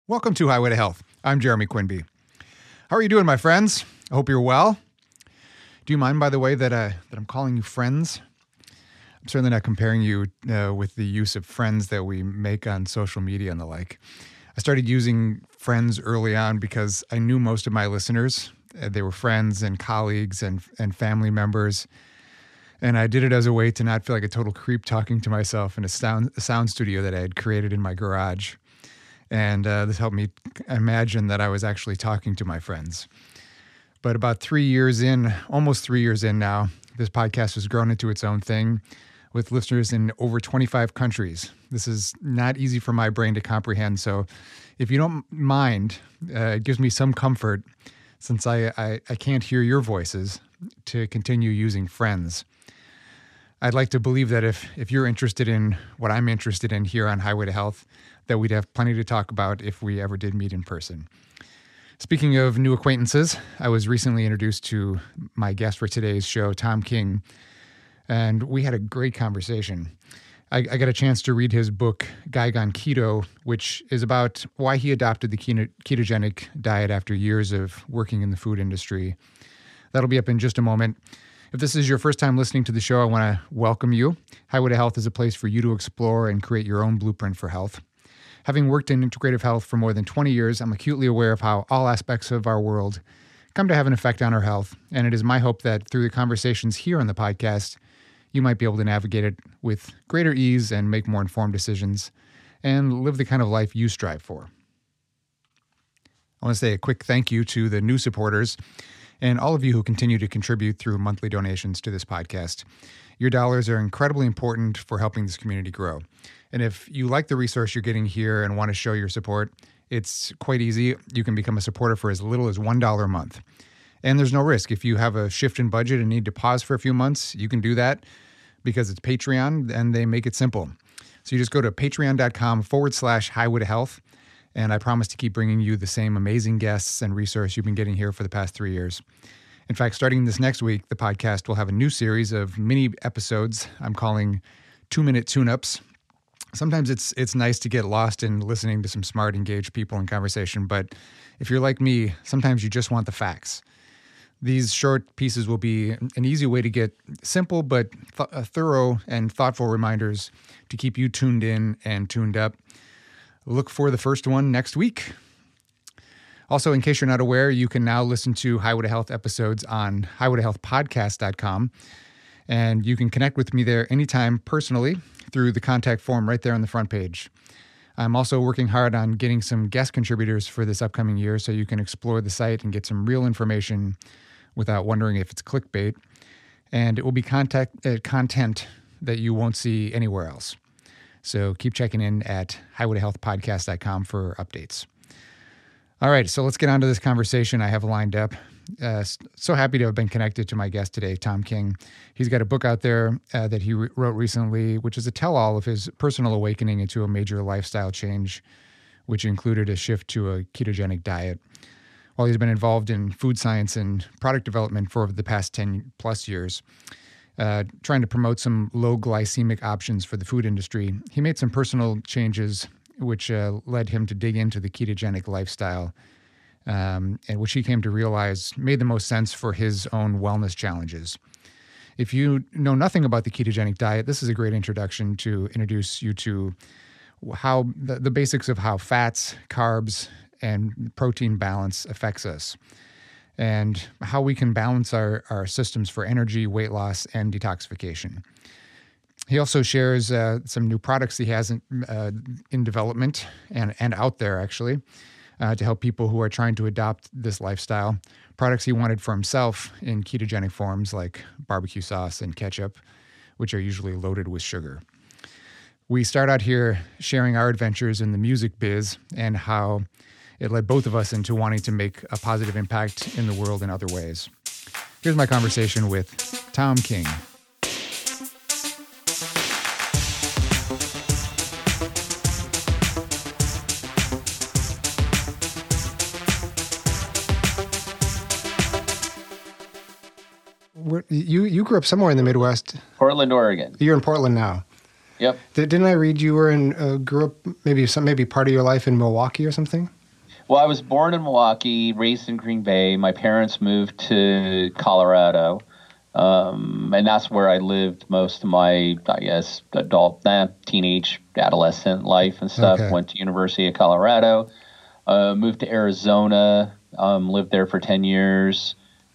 Welcome to Highway to Health. I'm Jeremy Quinby. How are you doing, my friends? I hope you're well. Do you mind, by the way, that I'm calling you friends? I'm certainly not comparing you with the use of friends that we make on social media and the like. I started using friends early on because I knew most of my listeners. They were friends and colleagues and family members. And I did it as a way to not feel like a total creep talking to myself in a sound studio that I had created in my garage. And this helped me imagine that I was actually talking to my friends. But about 3 years in, almost 3 years in now, this podcast has grown into its own thing with listeners in over 25 countries. This is not easy for my brain to comprehend. So if you don't mind, it gives me some comfort since I can't hear your voices to continue using friends. I'd like to believe that if you're interested in what I'm interested in here on Highway to Health, that we'd have plenty to talk about if we ever did meet in person. Speaking of new acquaintances, I was recently introduced to my guest for today's show, Tom King, and we had a great conversation. I got a chance to read his book, Guy Gone Keto, which is about why he adopted the ketogenic diet after years of working in the food industry. That'll be up in just a moment. If this is your first time listening to the show, I want to welcome you. Highway to Health is a place for you to explore and create your own blueprint for health. Having worked in integrative health for more than 20 years, I'm acutely aware of how all aspects of our world come to have an effect on our health, and it is my hope that through the conversations here on the podcast, you might be able to navigate it with greater ease and make more informed decisions and live the kind of life you strive for. I want to say a quick thank you to the new supporters and all of you who continue to contribute through monthly donations to this podcast. Your dollars are incredibly important for helping this community grow. And if you like the resource you're getting here and want to show your support, it's quite easy. You can become a supporter for as little as $1 a month. And there's no risk. If you have a shift in budget and need to pause for a few months, you can do that because it's Patreon and they make it simple. So you just go to patreon.com/highway to health. And I promise to keep bringing you the same amazing guests and resource you've been getting here for the past 3 years. In fact, starting this next week, the podcast will have a new series of mini episodes I'm calling 2-Minute Tune-Ups. Sometimes it's nice to get lost in listening to some smart, engaged people in conversation, but if you're like me, sometimes you just want the facts. These short pieces will be an easy way to get simple but thorough and thoughtful reminders to keep you tuned in and tuned up. Look for the first one next week. Also, in case you're not aware, you can now listen to Highway to Health episodes on highwaytohealthpodcast.com. And you can connect with me there anytime personally through the contact form right there on the front page. I'm also working hard on getting some guest contributors for this upcoming year so you can explore the site and get some real information without wondering if it's clickbait. And it will be content that you won't see anywhere else. So keep checking in at highwaytohealthpodcast.com for updates. All right, so let's get on to this conversation I have lined up. So happy to have been connected to my guest today, Tom King. He's got a book out there that he wrote recently, which is a tell-all of his personal awakening into a major lifestyle change, which included a shift to a ketogenic diet. While he's been involved in food science and product development for over the past 10 plus years, trying to promote some low glycemic options for the food industry, he made some personal changes which led him to dig into the ketogenic lifestyle, and which he came to realize made the most sense for his own wellness challenges. If you know nothing about the ketogenic diet, this is a great introduction to introduce you to how the basics of how fats, carbs, and protein balance affects us, and how we can balance our systems for energy, weight loss, and detoxification. He also shares some new products he has in development and out there, actually, to help people who are trying to adopt this lifestyle. Products he wanted for himself in ketogenic forms like barbecue sauce and ketchup, which are usually loaded with sugar. We start out here sharing our adventures in the music biz and how it led both of us into wanting to make a positive impact in the world in other ways. Here's my conversation with Tom King. You grew up somewhere in the Midwest. Portland, Oregon. You're in Portland now. Yep. Didn't I read you were grew up maybe part of your life in Milwaukee or something? Well, I was born in Milwaukee, raised in Green Bay. My parents moved to Colorado, and that's where I lived most of my, I guess, teenage, adolescent life and stuff. Okay. Went to University of Colorado, moved to Arizona, lived there for 10 years.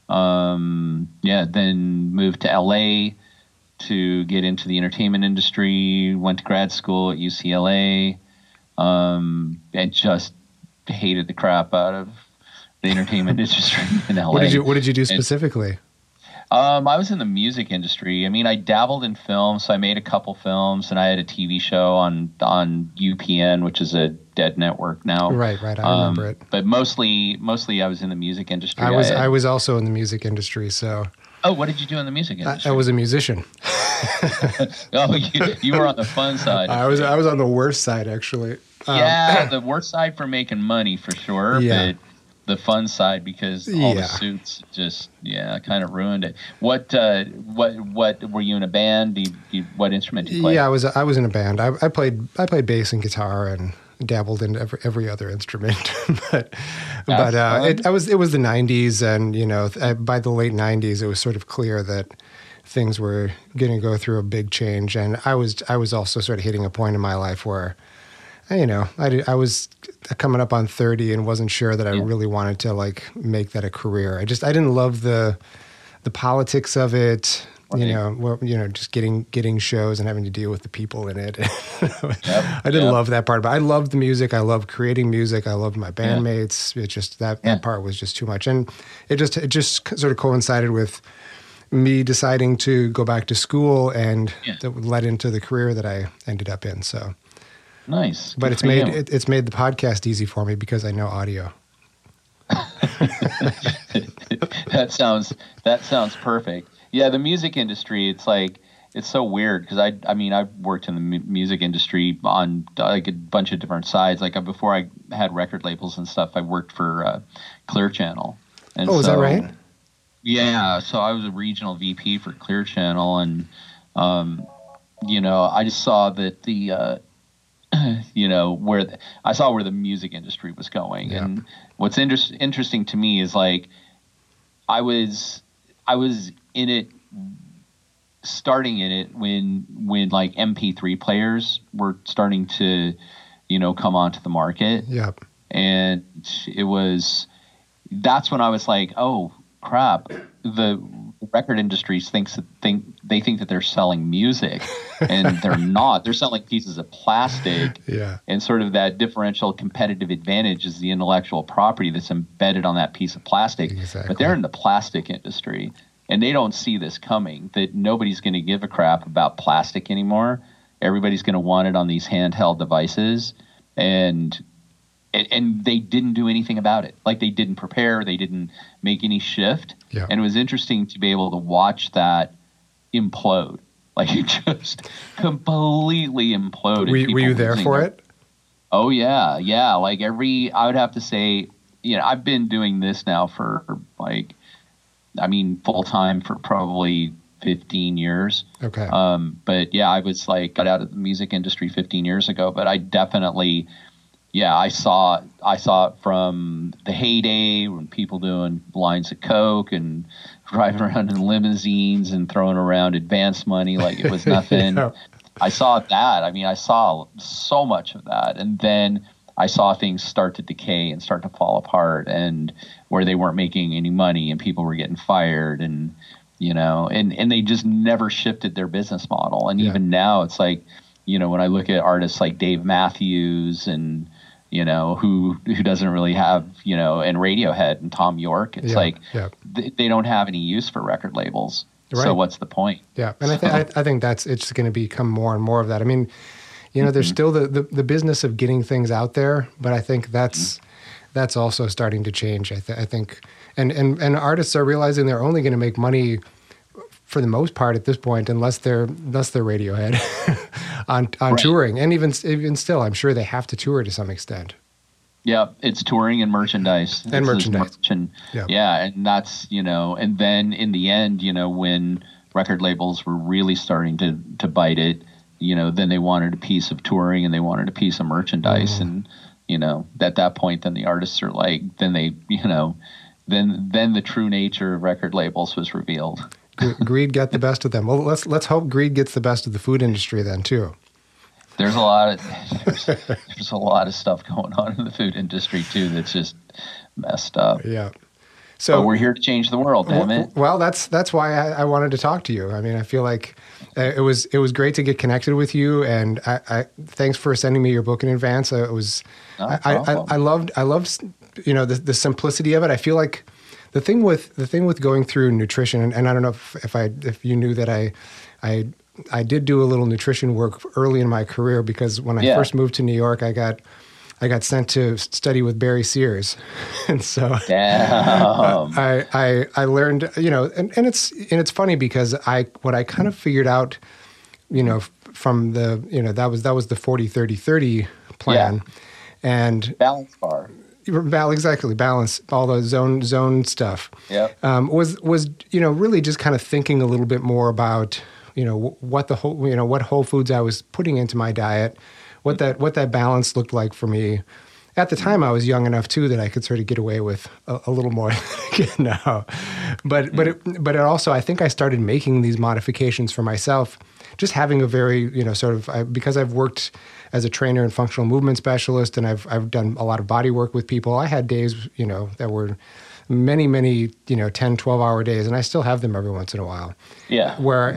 Then moved to LA to get into the entertainment industry. Went to grad school at UCLA, and just hated the crap out of the entertainment industry in LA. What did you do specifically? I was in the music industry. I mean, I dabbled in film, so I made a couple films, and I had a TV show on UPN, which is a dead network now. Right. I remember it. But mostly I was in the music industry. I was also in the music industry, so. Oh, what did you do in the music industry? I was a musician. Oh, you were on the fun side. I was on the worst side, actually. The worst side for making money for sure. Yeah. But the fun side, because all the suits just kind of ruined it. What were you in a band? What instrument did you play? Yeah, I was in a band. I played bass and guitar and dabbled in every other instrument. but it was the 90s, and by the late 90s it was sort of clear that things were going to go through a big change, and I was also sort of hitting a point in my life where I was coming up on 30 and wasn't sure that I really wanted to like make that a career. I didn't love the politics of it. Right. Just getting shows and having to deal with the people in it. I didn't love that part, but I loved the music. I loved creating music. I loved my bandmates. It just that part was just too much, and it just sort of coincided with me deciding to go back to school, and that led into the career that I ended up in. So. Nice. But it's made the podcast easy for me because I know audio. That sounds perfect. Yeah, the music industry, it's so weird because I've worked in the music industry on like a bunch of different sides. Like before I had record labels and stuff, I worked for Clear Channel. And is that right? Yeah, so I was a regional VP for Clear Channel, and I just saw that the I saw where the music industry was going. Yeah. And what's interesting to me is like I was in it, starting in it when like MP3 players were starting to come onto the market. Yep. And that's when I was like, oh crap, the record industries think that they're selling music, and they're not. They're selling pieces of plastic. Yeah. And sort of that differential competitive advantage is the intellectual property that's embedded on that piece of plastic. Exactly. But they're in the plastic industry, and they don't see this coming, that nobody's going to give a crap about plastic anymore. Everybody's going to want it on these handheld devices, and they didn't do anything about it. Like, they didn't prepare, they didn't make any shift. Yeah. And it was interesting to be able to watch that implode. Like, it just completely imploded. Were you there for it? Oh, yeah. Yeah. Like I would have to say, I've been doing this now for full time for probably 15 years. Okay. But yeah, I was got out of the music industry 15 years ago, but I definitely, I saw it from the heyday when people doing lines of Coke and driving around in limousines and throwing around advance money like it was nothing. Yeah. I saw that. I saw so much of that. And then I saw things start to decay and start to fall apart, and where they weren't making any money and people were getting fired, and and they just never shifted their business model. And even now it's like, when I look at artists like Dave Matthews and who doesn't really have, and Radiohead and Tom York, it's they don't have any use for record labels. Right. So what's the point? Yeah. And I think it's going to become more and more of that. I mean, there's still the business of getting things out there, but I think that's also starting to change. I think, and artists are realizing they're only going to make money for the most part at this point, unless they're Radiohead on right. touring. And even still, I'm sure they have to tour to some extent. Yeah, it's touring and merchandise. And merchandise. Yeah, and that's, and then in the end, when record labels were really starting to bite it, then they wanted a piece of touring and they wanted a piece of merchandise. And at that point, then the artists are like, then they, then the true nature of record labels was revealed. Greed got the best of them. Well, let's hope greed gets the best of the food industry then too. There's a lot of stuff going on in the food industry too that's just messed up. Yeah. So but we're here to change the world, damn it. Well, that's why I wanted to talk to you. I mean, I feel like it was great to get connected with you, and I thanks for sending me your book in advance. I loved the simplicity of it. I feel like the thing with going through nutrition, and I don't know if you knew that I did do a little nutrition work early in my career, because when I first moved to New York, I got sent to study with Barry Sears, and so I learned, and it's funny because what I kind of figured out, from the that was the 40-30-30 plan, and balance bar. Exactly, balance, all the zone stuff. Yeah, was really just kind of thinking a little bit more about what whole foods I was putting into my diet, what that balance looked like for me. At the time, I was young enough too that I could sort of get away with a little more now. But it also, I think I started making these modifications for myself, just having a very because I've worked as a trainer and functional movement specialist, and I've done a lot of body work with people. I had days that were many 10, 12-hour days, and I still have them every once in a while. Yeah, where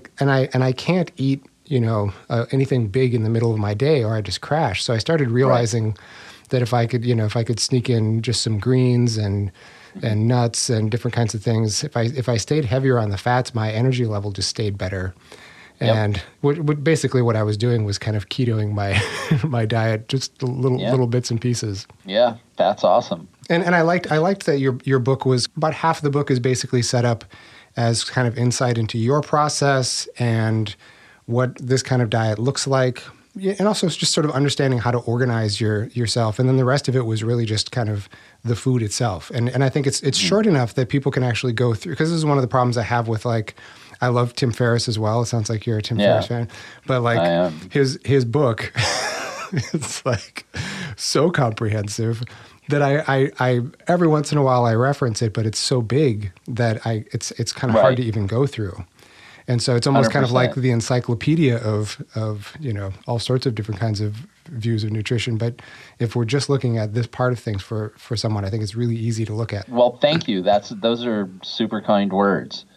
I can't eat anything big in the middle of my day, or I just crash. So I started realizing that if I could sneak in just some greens and nuts and different kinds of things, if I stayed heavier on the fats, my energy level just stayed better. And basically what I was doing was kind of ketoing my diet, just little bits and pieces. Yeah, that's awesome. And I liked that your book was about half of the book is basically set up as kind of insight into your process and what this kind of diet looks like, and also just sort of understanding how to organize yourself. And then the rest of it was really just kind of the food itself. And I think it's short enough that people can actually go through, because this is one of the problems I have with, like, I love Tim Ferriss as well. It sounds like you're a Tim Ferriss fan, but like his book, it's like so comprehensive that I every once in a while I reference it, but it's so big that it's kind of hard to even go through. And so it's almost 100%. Kind of like the encyclopedia of all sorts of different kinds of views of nutrition. But if we're just looking at this part of things for someone, I think it's really easy to look at. Well, thank you. Those are super kind words.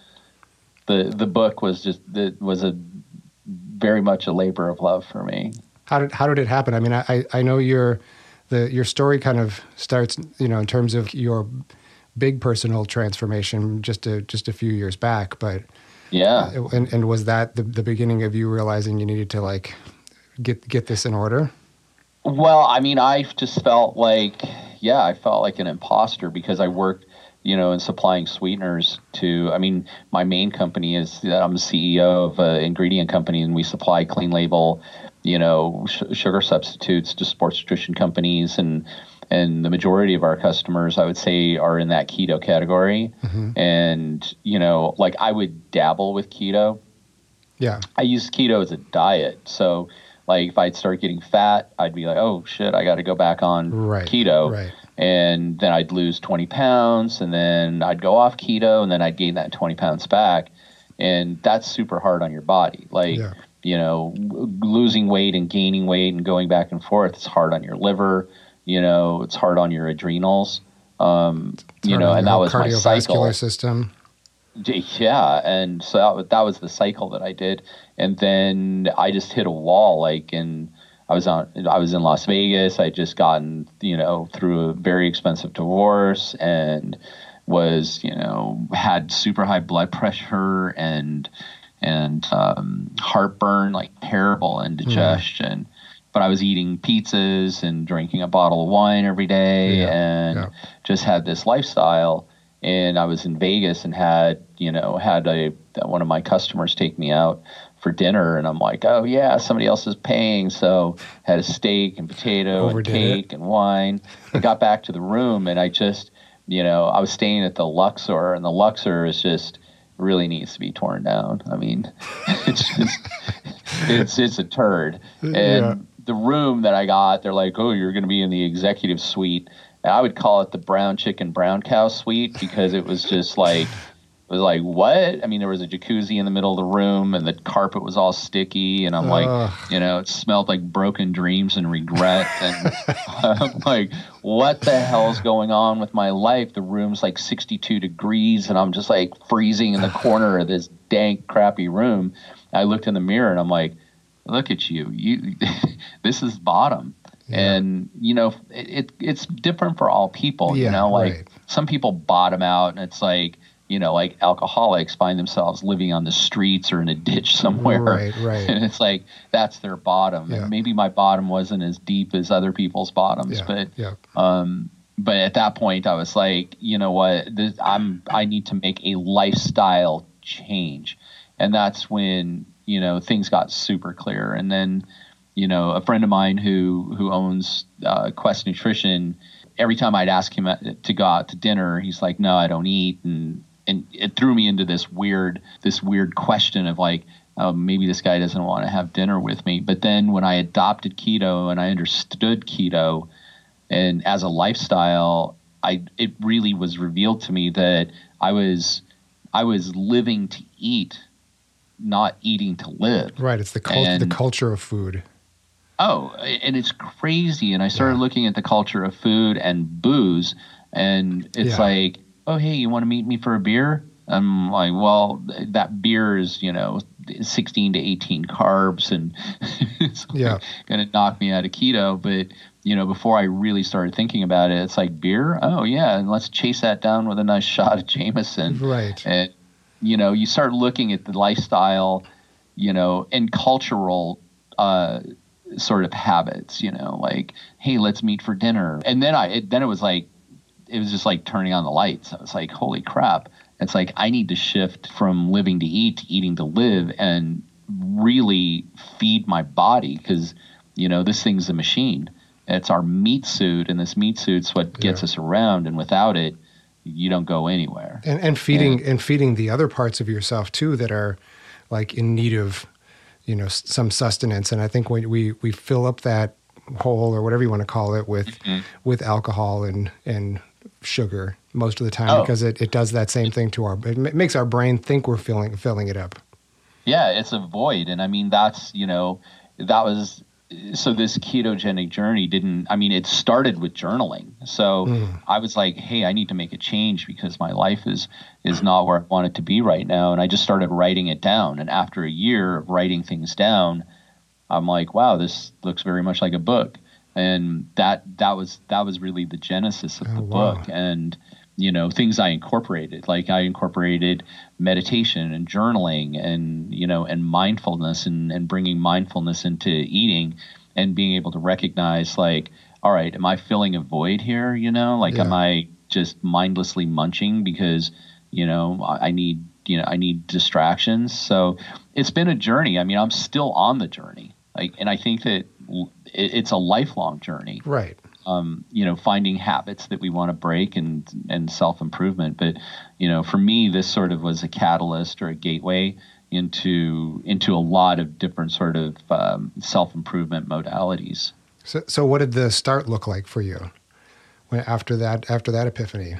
The book was a very much a labor of love for me. How did it happen? I mean, I know your story kind of starts, in terms of your big personal transformation just a few years back, but yeah. And was that the beginning of you realizing you needed to, like, get this in order? Well, I mean, I just felt like an imposter because I worked, in supplying sweeteners my main company is that I'm the CEO of an ingredient company, and we supply clean label, sugar substitutes to sports nutrition companies, and the majority of our customers, I would say, are in that keto category. Mm-hmm. And, like, I would dabble with keto. Yeah. I use keto as a diet. So, like, if I'd start getting fat, I'd be like, oh, shit, I got to go back on keto. Right. And then I'd lose 20 pounds, and then I'd go off keto, and then I'd gain that 20 pounds back. And that's super hard on your body. Like, losing weight and gaining weight and going back and forth, it's hard on your liver. It's hard on your adrenals, and that was my cycle. Cardiovascular system. Yeah, and so that was the cycle that I did, and then I just hit a wall. And I was in Las Vegas. I just gotten through a very expensive divorce, and was had super high blood pressure and heartburn, like terrible indigestion. But I was eating pizzas and drinking a bottle of wine every day, just had this lifestyle. And I was in Vegas and had one of my customers take me out for dinner, and I'm like, oh yeah, somebody else is paying. So had a steak and potato and cake and wine. I got back to the room, and I just, I was staying at the Luxor, and the Luxor is just really needs to be torn down. I mean, it's just, it's a turd. And the room that I got, they're like, oh, you're going to be in the executive suite. And I would call it the brown chicken, brown cow suite, because it was just like, it was like, what? I mean, there was a jacuzzi in the middle of the room and the carpet was all sticky. And I'm like, you know, it smelled like broken dreams and regret. And I'm like, what the hell's going on with my life? The room's like 62 degrees and I'm just like freezing in the corner of this dank, crappy room. I looked in the mirror and I'm like, look at you. This is bottom. Yeah. And, you know, it's different for all people, you know, like some people bottom out and it's like, you know, like alcoholics find themselves living on the streets or in a ditch somewhere. Right. And it's like, that's their bottom. And maybe my bottom wasn't as deep as other people's bottoms, but at that point I was like, you know what, I need to make a lifestyle change. And that's when, you know, things got super clear. And then, you know, a friend of mine who owns Quest Nutrition, every time I'd ask him to go out to dinner, he's like, no, I don't eat. And it threw me into this weird question of like, maybe this guy doesn't want to have dinner with me. But then when I adopted keto and I understood keto and as a lifestyle, it really was revealed to me that I was living to eat, not eating to live. Right. It's the culture of food. Oh, and it's crazy. And I started looking at the culture of food and booze, and it's like, oh, hey, you want to meet me for a beer? I'm like, well, that beer is, you know, 16 to 18 carbs, and it's going to knock me out of keto. But, you know, before I really started thinking about it, it's like, beer? Oh, yeah, and let's chase that down with a nice shot of Jameson. Right. And, you know, you start looking at the lifestyle, you know, and cultural sort of habits, you know, like, hey, let's meet for dinner. And then it was like, it was just like turning on the lights. I was like, holy crap. It's like, I need to shift from living to eat to eating to live and really feed my body, because, you know, this thing's a machine. It's our meat suit, and this meat suit's what gets us around. And without it, you don't go anywhere. And feeding the other parts of yourself too that are like in need of, you know, some sustenance. And I think when we fill up that hole, or whatever you want to call it, with alcohol and sugar most of the time, because it does that same thing to it makes our brain think we're filling it up. Yeah, it's a void. And I mean, that's, you know, so this ketogenic journey it started with journaling. So I was like, hey, I need to make a change because my life is not where I want it to be right now. And I just started writing it down. And after a year of writing things down, I'm like, wow, this looks very much like a book. And that was really the genesis of the book. And, you know, things I incorporated, like I incorporated meditation and journaling and, you know, and mindfulness and bringing mindfulness into eating and being able to recognize, like, all right, am I filling a void here? You know, like, am I just mindlessly munching because, you know, I need distractions. So it's been a journey. I mean, I'm still on the journey. Like, and I think that it's a lifelong journey. Right. You know, finding habits that we want to break and self-improvement. But, you know, for me, this sort of was a catalyst or a gateway into a lot of different sort of self-improvement modalities. So what did the start look like for you after that epiphany?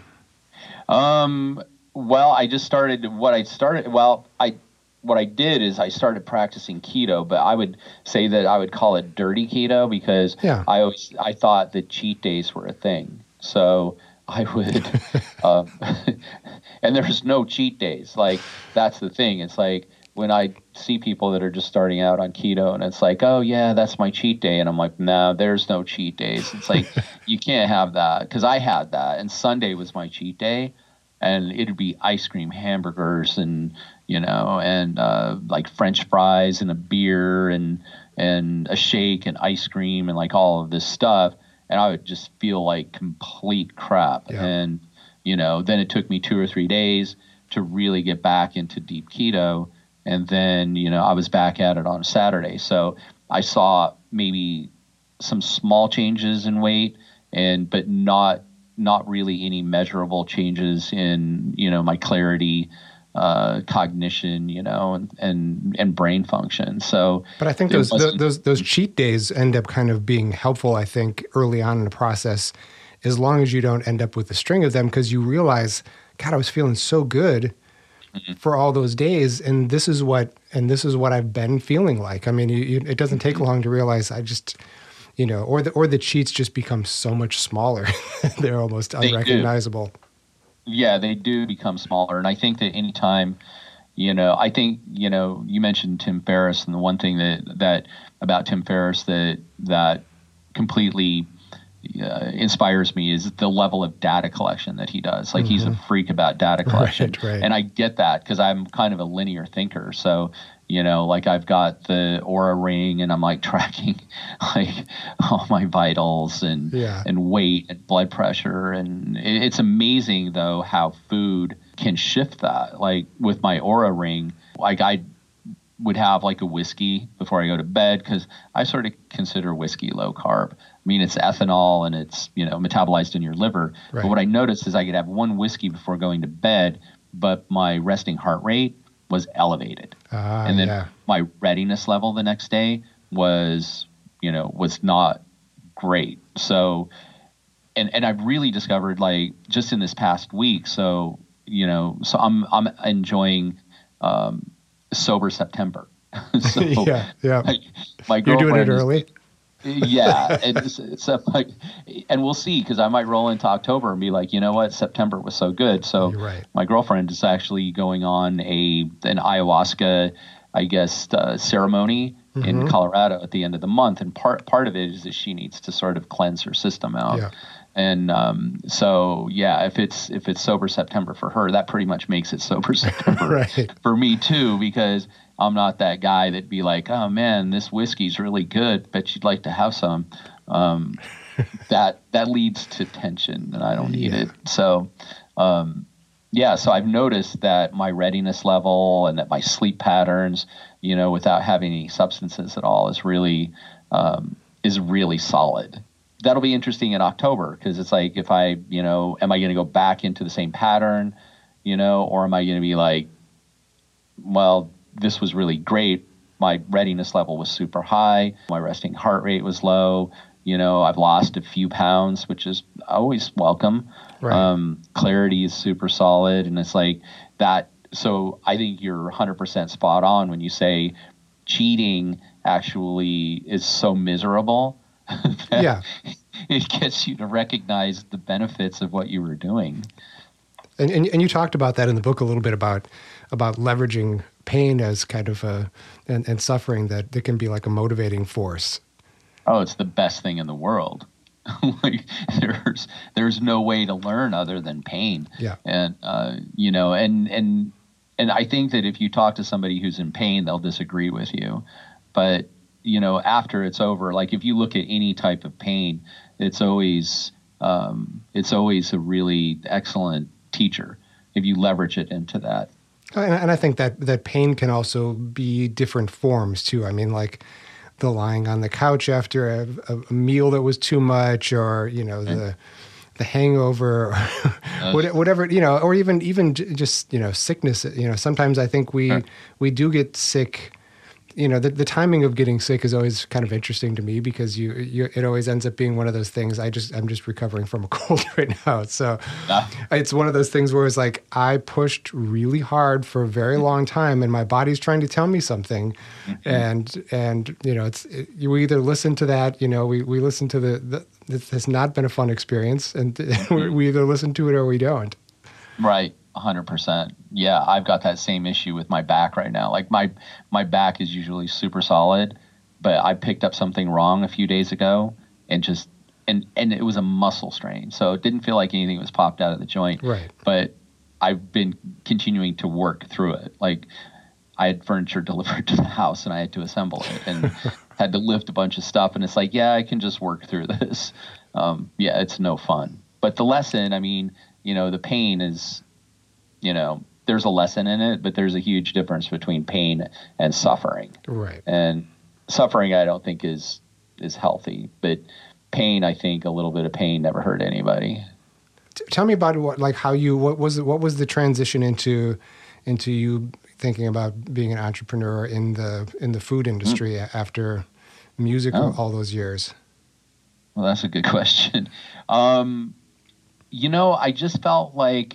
Well, I just started what I did is I started practicing keto, but I would say that I would call it dirty keto because I thought that cheat days were a thing. So I would, and there's no cheat days. Like, that's the thing. It's like when I see people that are just starting out on keto and it's like, oh yeah, that's my cheat day. And I'm like, no, there's no cheat days. It's like, you can't have that, because I had that. And Sunday was my cheat day. And it'd be ice cream, hamburgers, and, you know, and like French fries and a beer and a shake and ice cream and like all of this stuff. And I would just feel like complete crap. Yeah. And, you know, then it took me 2 or 3 days to really get back into deep keto. And then, you know, I was back at it on Saturday. So I saw maybe some small changes in weight, but not really any measurable changes in, you know, my clarity, cognition, and brain function. So, but I think those cheat days end up kind of being helpful. I think early on in the process, as long as you don't end up with a string of them, because you realize, God, I was feeling so good for all those days, and this is what I've been feeling like. I mean, it doesn't take long to realize I just, or the cheats just become so much smaller. They're almost unrecognizable. Yeah, they do become smaller. And I think that anytime, you mentioned Tim Ferriss, and the one thing that about Tim Ferriss that completely inspires me is the level of data collection that he does. Like, he's a freak about data collection. Right. And I get that because I'm kind of a linear thinker. So, like, I've got the Oura Ring, and I'm like tracking like all my vitals and weight and blood pressure. And it's amazing though how food can shift that. Like with my Oura Ring, like I would have like a whiskey before I go to bed, because I sort of consider whiskey low carb. I mean, it's ethanol and it's, metabolized in your liver. Right. But what I noticed is I could have one whiskey before going to bed, but my resting heart rate was elevated. And then my readiness level the next day was not great. So, and I've really discovered, like, just in this past week. So, so I'm enjoying, Sober September. So, my girlfriend, you're doing it early. And we'll see, because I might roll into October and be like, you know what, September was so good. So my girlfriend is actually going on an ayahuasca, I guess, ceremony in Colorado at the end of the month, and part of it is that she needs to sort of cleanse her system out. Yeah. And if it's Sober September for her, that pretty much makes it Sober September for me too, because I'm not that guy that'd be like, oh man, this whiskey's really good, bet you'd like to have some. That leads to tension, and I don't need it. So, so I've noticed that my readiness level and that my sleep patterns, without having any substances at all, is really solid. That'll be interesting in October, because it's like, if I, am I going to go back into the same pattern, or am I going to be like, well, this was really great. My readiness level was super high. My resting heart rate was low. I've lost a few pounds, which is always welcome. Right. Clarity is super solid. And it's like that. So I think you're 100% spot on when you say cheating actually is so miserable. It gets you to recognize the benefits of what you were doing. And you talked about that in the book a little bit, about leveraging pain as kind of and suffering, that can be like a motivating force. Oh, it's the best thing in the world. Like, there's no way to learn other than pain. Yeah. And and I think that if you talk to somebody who's in pain, they'll disagree with you. But after it's over, like, if you look at any type of pain, it's always a really excellent teacher if you leverage it into that. And I think that pain can also be different forms too. I mean, like the lying on the couch after a meal that was too much, or the hangover, or whatever, or even just sickness. Sometimes I think we do get sick. The timing of getting sick is always kind of interesting to me, because it always ends up being one of those things. I'm just recovering from a cold right now. So it's one of those things where it's like, I pushed really hard for a very long time, and my body's trying to tell me something. And we either listen to that, we listen to this has not been a fun experience, and we either listen to it or we don't. Right. 100%. Yeah, I've got that same issue with my back right now. Like, my back is usually super solid, but I picked up something wrong a few days ago, and it was a muscle strain. So it didn't feel like anything was popped out of the joint. Right. But I've been continuing to work through it. Like, I had furniture delivered to the house, and I had to assemble it, and had to lift a bunch of stuff. And it's like, yeah, I can just work through this. It's no fun. But the lesson, I mean, the pain is, there's a lesson in it, but there's a huge difference between pain and suffering. Right. And suffering, I don't think is healthy, but pain, I think a little bit of pain never hurt anybody. Tell me about what was the transition into into you thinking about being an entrepreneur in the food industry after music all those years? Well, that's a good question. I just felt like,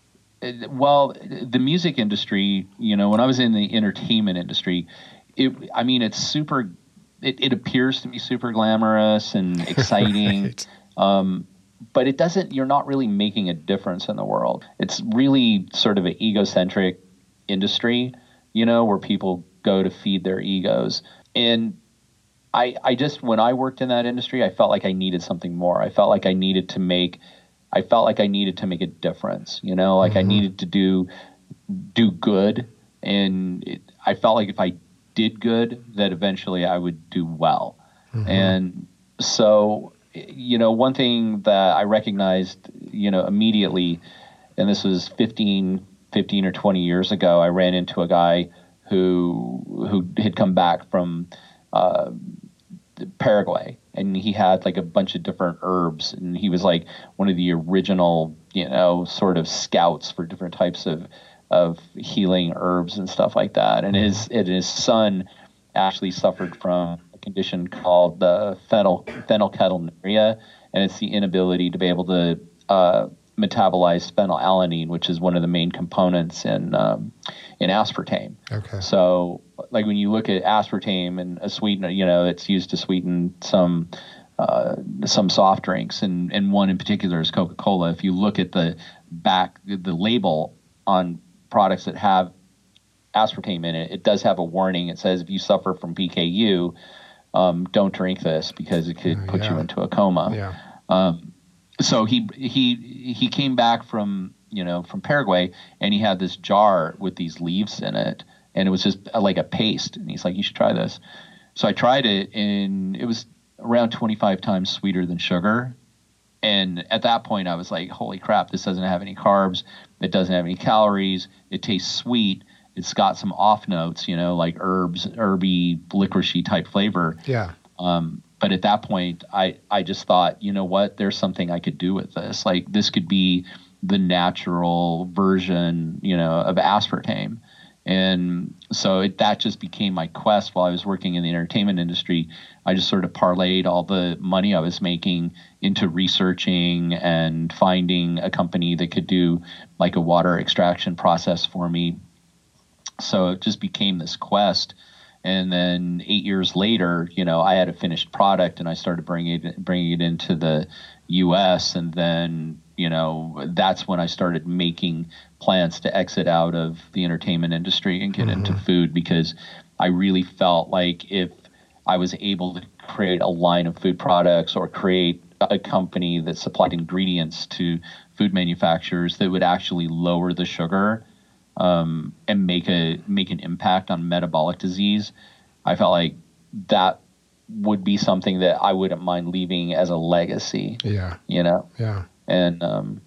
the music industry, when I was in the entertainment industry, it's super, it appears to be super glamorous and exciting. Right. But you're not really making a difference in the world. It's really sort of an egocentric industry, where people go to feed their egos. And I just, when I worked in that industry, I felt like I needed something more. I felt like I needed to make a difference, like I needed to do good. And I felt like if I did good, that eventually I would do well. And so, one thing that I recognized, immediately, and this was 15 or 20 years ago, I ran into a guy who had come back from Paraguay, and he had like a bunch of different herbs, and he was like one of the original, sort of scouts for different types of healing herbs and stuff like that. And his son actually suffered from a condition called the phenylketonuria, and it's the inability to be able to metabolize phenylalanine, which is one of the main components in aspartame. Okay. So, like when you look at aspartame and a sweetener, it's used to sweeten some soft drinks, and one in particular is Coca-Cola. If you look at the label on products that have aspartame in it, it does have a warning. It says if you suffer from PKU, don't drink this because it could put you into a coma. Yeah. So he came back from Paraguay, and he had this jar with these leaves in it, and it was just like a paste. And he's like, you should try this. So I tried it, and it was around 25 times sweeter than sugar. And at that point, I was like, holy crap, this doesn't have any carbs. It doesn't have any calories. It tastes sweet. It's got some off notes, like herby, licoricey type flavor. Yeah. But at that point, I just thought, you know what, there's something I could do with this. Like, this could be the natural version, of aspartame. And so that just became my quest while I was working in the entertainment industry. I just sort of parlayed all the money I was making into researching and finding a company that could do like a water extraction process for me. So it just became this quest. And then 8 years later, I had a finished product, and I started bringing it into the U.S. And then, that's when I started making plans to exit out of the entertainment industry and get into food, because I really felt like if I was able to create a line of food products or create a company that supplied ingredients to food manufacturers that would actually lower the sugar and make an impact on metabolic disease, I felt like that would be something that I wouldn't mind leaving as a legacy. Yeah. Yeah. And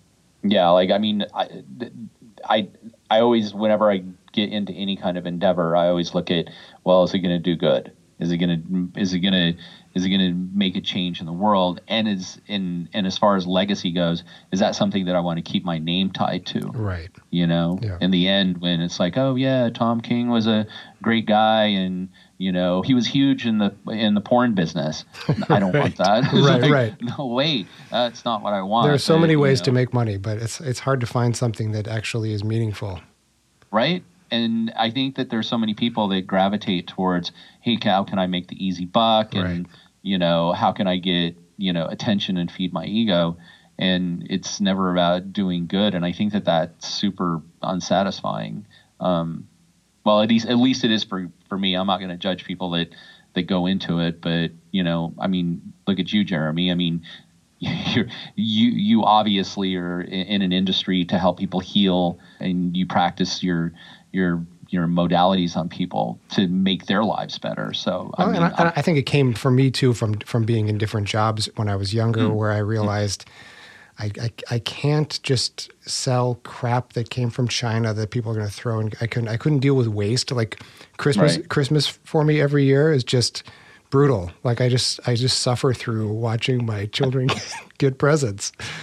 I always, whenever I get into any kind of endeavor, I always look at, well, is it going to do good? Is it going to make a change in the world? And as far as legacy goes, is that something that I want to keep my name tied to? Right. In the end, when it's like, oh yeah, Tom King was a great guy, and he was huge in the porn business. I don't want that. Right. No, wait, that's not what I want. There are so many ways to make money, but it's hard to find something that actually is meaningful. Right. And I think that there's so many people that gravitate towards, hey, how can I make the easy buck? And, how can I get, attention and feed my ego? And it's never about doing good. And I think that that's super unsatisfying. Well, at least it is for me. I'm not going to judge people that go into it. But, look at you, Jeremy. You obviously are in an industry to help people heal, and you practice your modalities on people to make their lives better. So, I think it came for me too from being in different jobs when I was younger, where I realized I can't just sell crap that came from China that people are going to throw. And I couldn't deal with waste. Like Christmas for me every year is just brutal. Like I just suffer through watching my children get presents.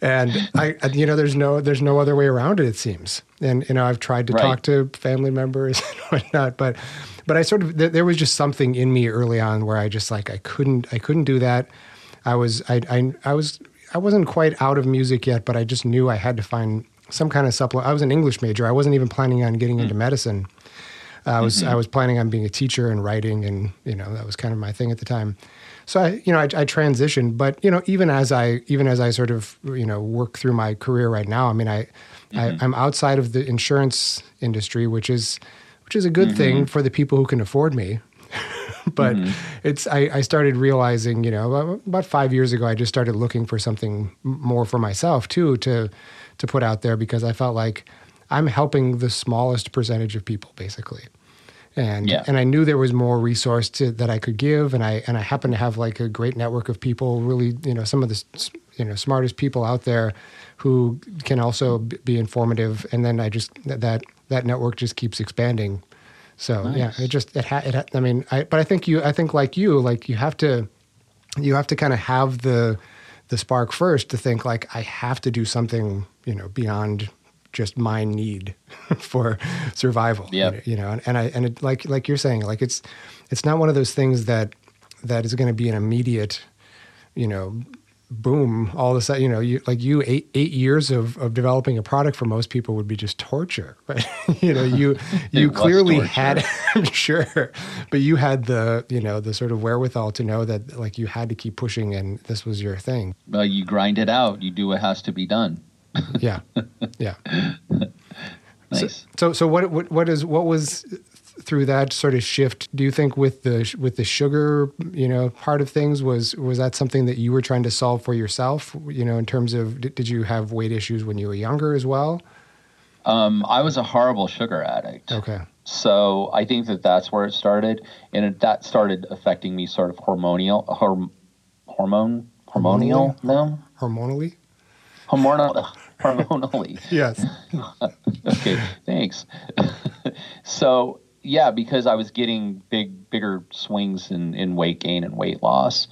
And there's no other way around it seems. And, I've tried to Right. talk to family members and whatnot, but I sort of, there was just something in me early on where I just like, I couldn't do that. I wasn't quite out of music yet, but I just knew I had to find some kind of supplement. I was an English major. I wasn't even planning on getting into medicine. I was planning on being a teacher and writing, and that was kind of my thing at the time. So I transitioned, but even as I sort of work through my career right now, I mean I'm outside of the insurance industry, which is a good thing for the people who can afford me. But I started realizing, about 5 years ago, I just started looking for something more for myself too, to put out there, because I felt like I'm helping the smallest percentage of people basically. And I knew there was more resource that I could give, and I happen to have like a great network of people, really, some of the smartest people out there who can also be informative. And then that network just keeps expanding. So nice. But I think like you have to kind of have the spark first to think like, I have to do something, beyond just my need for survival. Yeah. Like you're saying, like it's not one of those things that is going to be an immediate, boom, all of a sudden, you 8 years of developing a product for most people would be just torture, right? You clearly had, I'm sure, but you had the sort of wherewithal to know that like you had to keep pushing and this was your thing. Well, you grind it out. You do what has to be done. Yeah. Nice. So what was through that sort of shift? Do you think with the sugar, part of things was that something that you were trying to solve for yourself? In terms of did you have weight issues when you were younger as well? I was a horrible sugar addict. Okay. So I think that's where it started, and that started affecting me sort of hormonally. Yes. Okay, thanks. So, yeah, because I was getting bigger swings in weight gain and weight loss.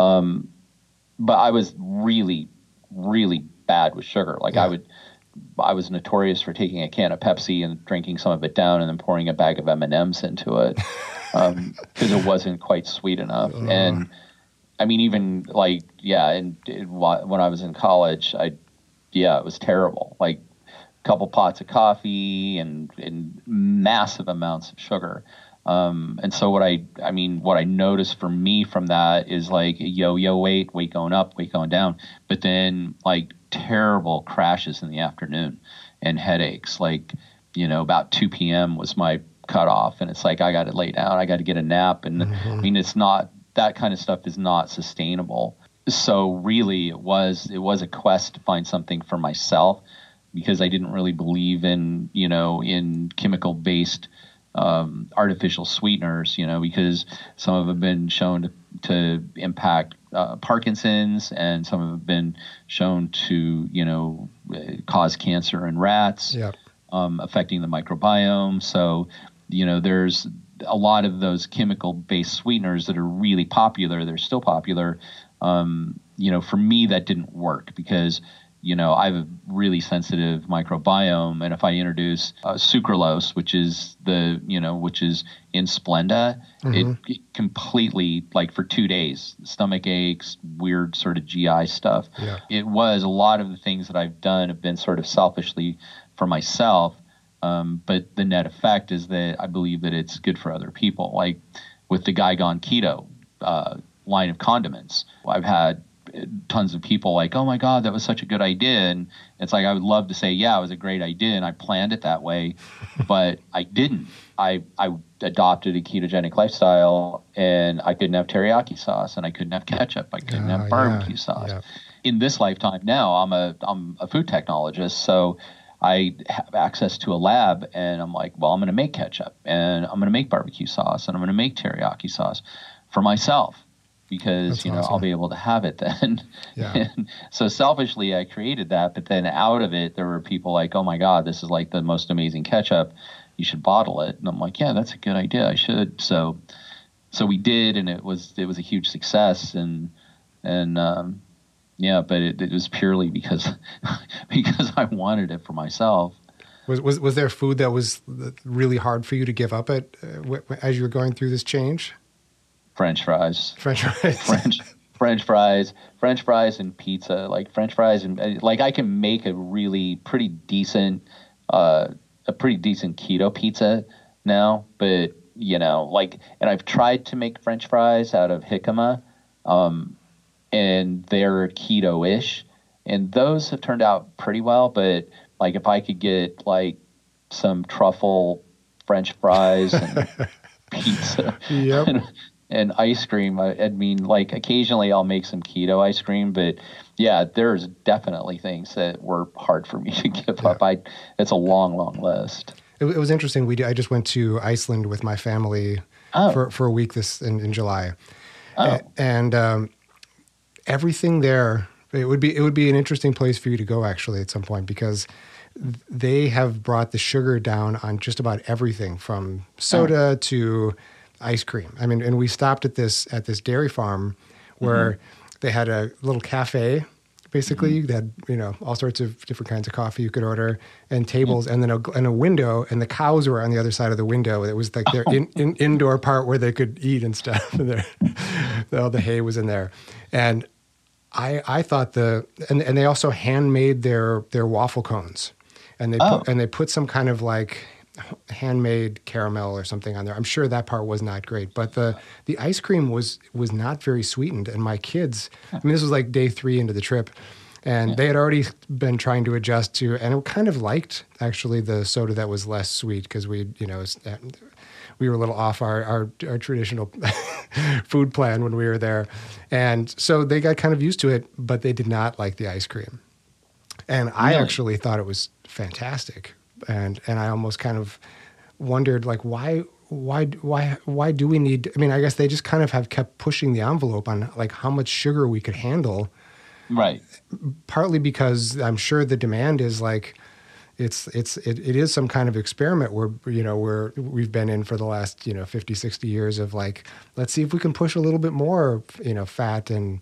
But I was really, really bad with sugar. Like I was notorious for taking a can of Pepsi and drinking some of it down and then pouring a bag of M&Ms into it because it wasn't quite sweet enough. And I mean, even like, when I was in college, it was terrible. Like a couple pots of coffee and massive amounts of sugar. And so what I noticed for me from that is like yo-yo weight going up, weight going down, but then like terrible crashes in the afternoon and headaches. Like, about 2 p.m. was my cutoff, and it's like, I got to lay down, I got to get a nap. And I mean, it's not, that kind of stuff is not sustainable. So really it was a quest to find something for myself, because I didn't really believe in, in chemical based artificial sweeteners, because some of them have been shown to impact Parkinson's, and some have been shown to, cause cancer in rats, affecting the microbiome. So, there's a lot of those chemical-based sweeteners that are really popular. They're still popular. For me, that didn't work because I have a really sensitive microbiome, and if I introduce sucralose, which is in Splenda, it completely, like for 2 days, stomach aches, weird sort of GI stuff. Yeah. It was a lot of the things that I've done have been sort of selfishly for myself, but the net effect is that I believe that it's good for other people. Like with the Guy Gone Keto line of condiments, I've had tons of people like, oh my God, that was such a good idea. And it's like, I would love to say, yeah, it was a great idea and I planned it that way, but I didn't. I adopted a ketogenic lifestyle, and I couldn't have teriyaki sauce, and I couldn't have ketchup. I couldn't have barbecue sauce. Yeah. In this lifetime now, I'm a food technologist, so I have access to a lab, and I'm like, well, I'm going to make ketchup, and I'm going to make barbecue sauce, and I'm going to make teriyaki sauce for myself, because awesome. I'll be able to have it then. Yeah. And so selfishly I created that, but then out of it there were people like, oh my God, this is like the most amazing ketchup, you should bottle it. And I'm like, yeah, that's a good idea, I should. So we did, and it was a huge success, and Yeah, but it was purely because because I wanted it for myself. Was there food that was really hard for you to give up as you were going through this change? French fries. French fries. French fries and pizza. Like French fries and like I can make a pretty decent keto pizza now, but like, and I've tried to make French fries out of jicama, and they're keto-ish, and those have turned out pretty well. But like, if I could get like some truffle French fries and pizza, yep. and ice cream, I mean, like occasionally I'll make some keto ice cream, but yeah, there's definitely things that were hard for me to give up. It's a long, long list. It was interesting. I just went to Iceland with my family for a week in July, and everything there. It would be an interesting place for you to go actually at some point, because they have brought the sugar down on just about everything from soda to ice cream. I mean, and we stopped at this dairy farm where they had a little cafe. Basically, they had all sorts of different kinds of coffee you could order, and tables, and then a window, and the cows were on the other side of the window. It was like their indoor part where they could eat and stuff. And all the hay was in there, and I thought and they also handmade their waffle cones, and they put some kind of like handmade caramel or something on there. I'm sure that part was not great, but the ice cream was not very sweetened. And my kids, I mean, this was like day 3 into the trip, and they had already been trying to adjust to, and kind of liked actually the soda that was less sweet, because we were a little off our traditional food plan when we were there. And so they got kind of used to it, but they did not like the ice cream. And I actually thought it was fantastic. And I almost kind of wondered, like, why do we need? I mean, I guess they just kind of have kept pushing the envelope on like how much sugar we could handle, right? Partly because I'm sure the demand is like, it is some kind of experiment where we've been in for the last 50, 60 years of like, let's see if we can push a little bit more fat and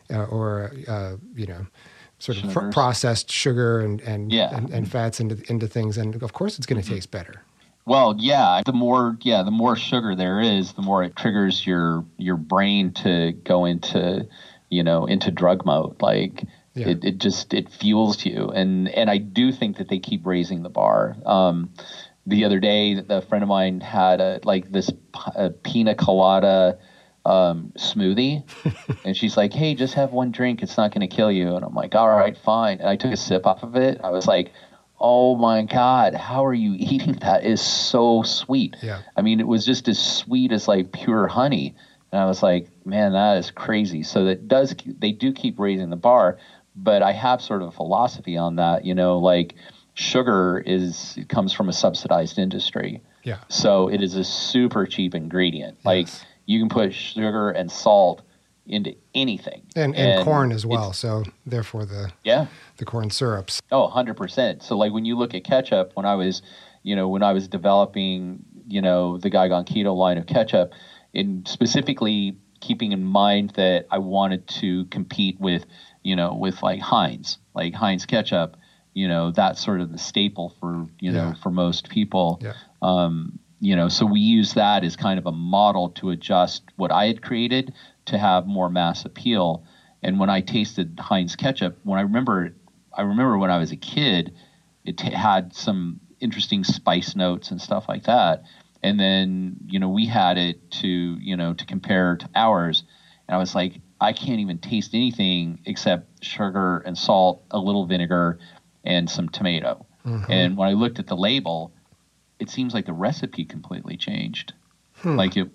sort of processed sugar and fats into things, and of course it's going to taste better. Well, yeah, the more sugar there is, the more it triggers your brain to go into drug mode. Like it fuels you, and I do think that they keep raising the bar. The other day, a friend of mine had this pina colada smoothie, and she's like, hey, just have one drink, it's not going to kill you. And I'm like, all right, fine. And I took a sip off of it. I was like, oh my God, how are you eating that? It's so sweet. I mean, it was just as sweet as like pure honey. And I was like, man, that is crazy. So they do keep raising the bar, but I have sort of a philosophy on that, like sugar it comes from a subsidized industry. So it is a super cheap ingredient. Like you can put sugar and salt into anything. And corn as well. So therefore the corn syrups. Oh, 100%. So like when you look at ketchup, when I was developing, the Guy Gone Keto line of ketchup, in specifically keeping in mind that I wanted to compete with like Heinz ketchup, that's sort of the staple for, for most people. So we use that as kind of a model to adjust what I had created to have more mass appeal. And when I tasted Heinz ketchup, I remember when I was a kid, it had some interesting spice notes and stuff like that. And then, we had it to compare to ours. And I was like, I can't even taste anything except sugar and salt, a little vinegar, and some tomato. And when I looked at the label, it seems like the recipe completely changed. Like it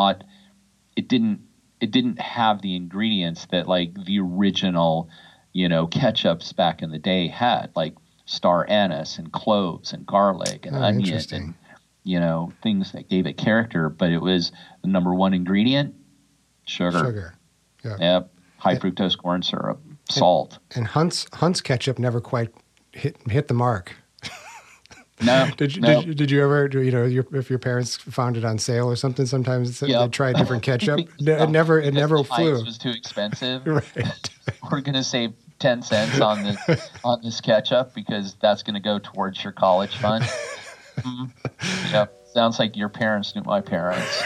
didn't have the ingredients that like the original, ketchups back in the day had, like star anise and cloves and garlic and onion and, things that gave it character. But it was the number one ingredient, sugar. Yep. High fructose corn syrup, salt. And Hunt's ketchup never quite hit the mark. No. Did you ever, if your parents found it on sale or something, sometimes they try a different ketchup. It never flew. It was too expensive. Right. We're going to save 10 cents on this ketchup because that's going to go towards your college fund. Yep. Sounds like your parents knew my parents.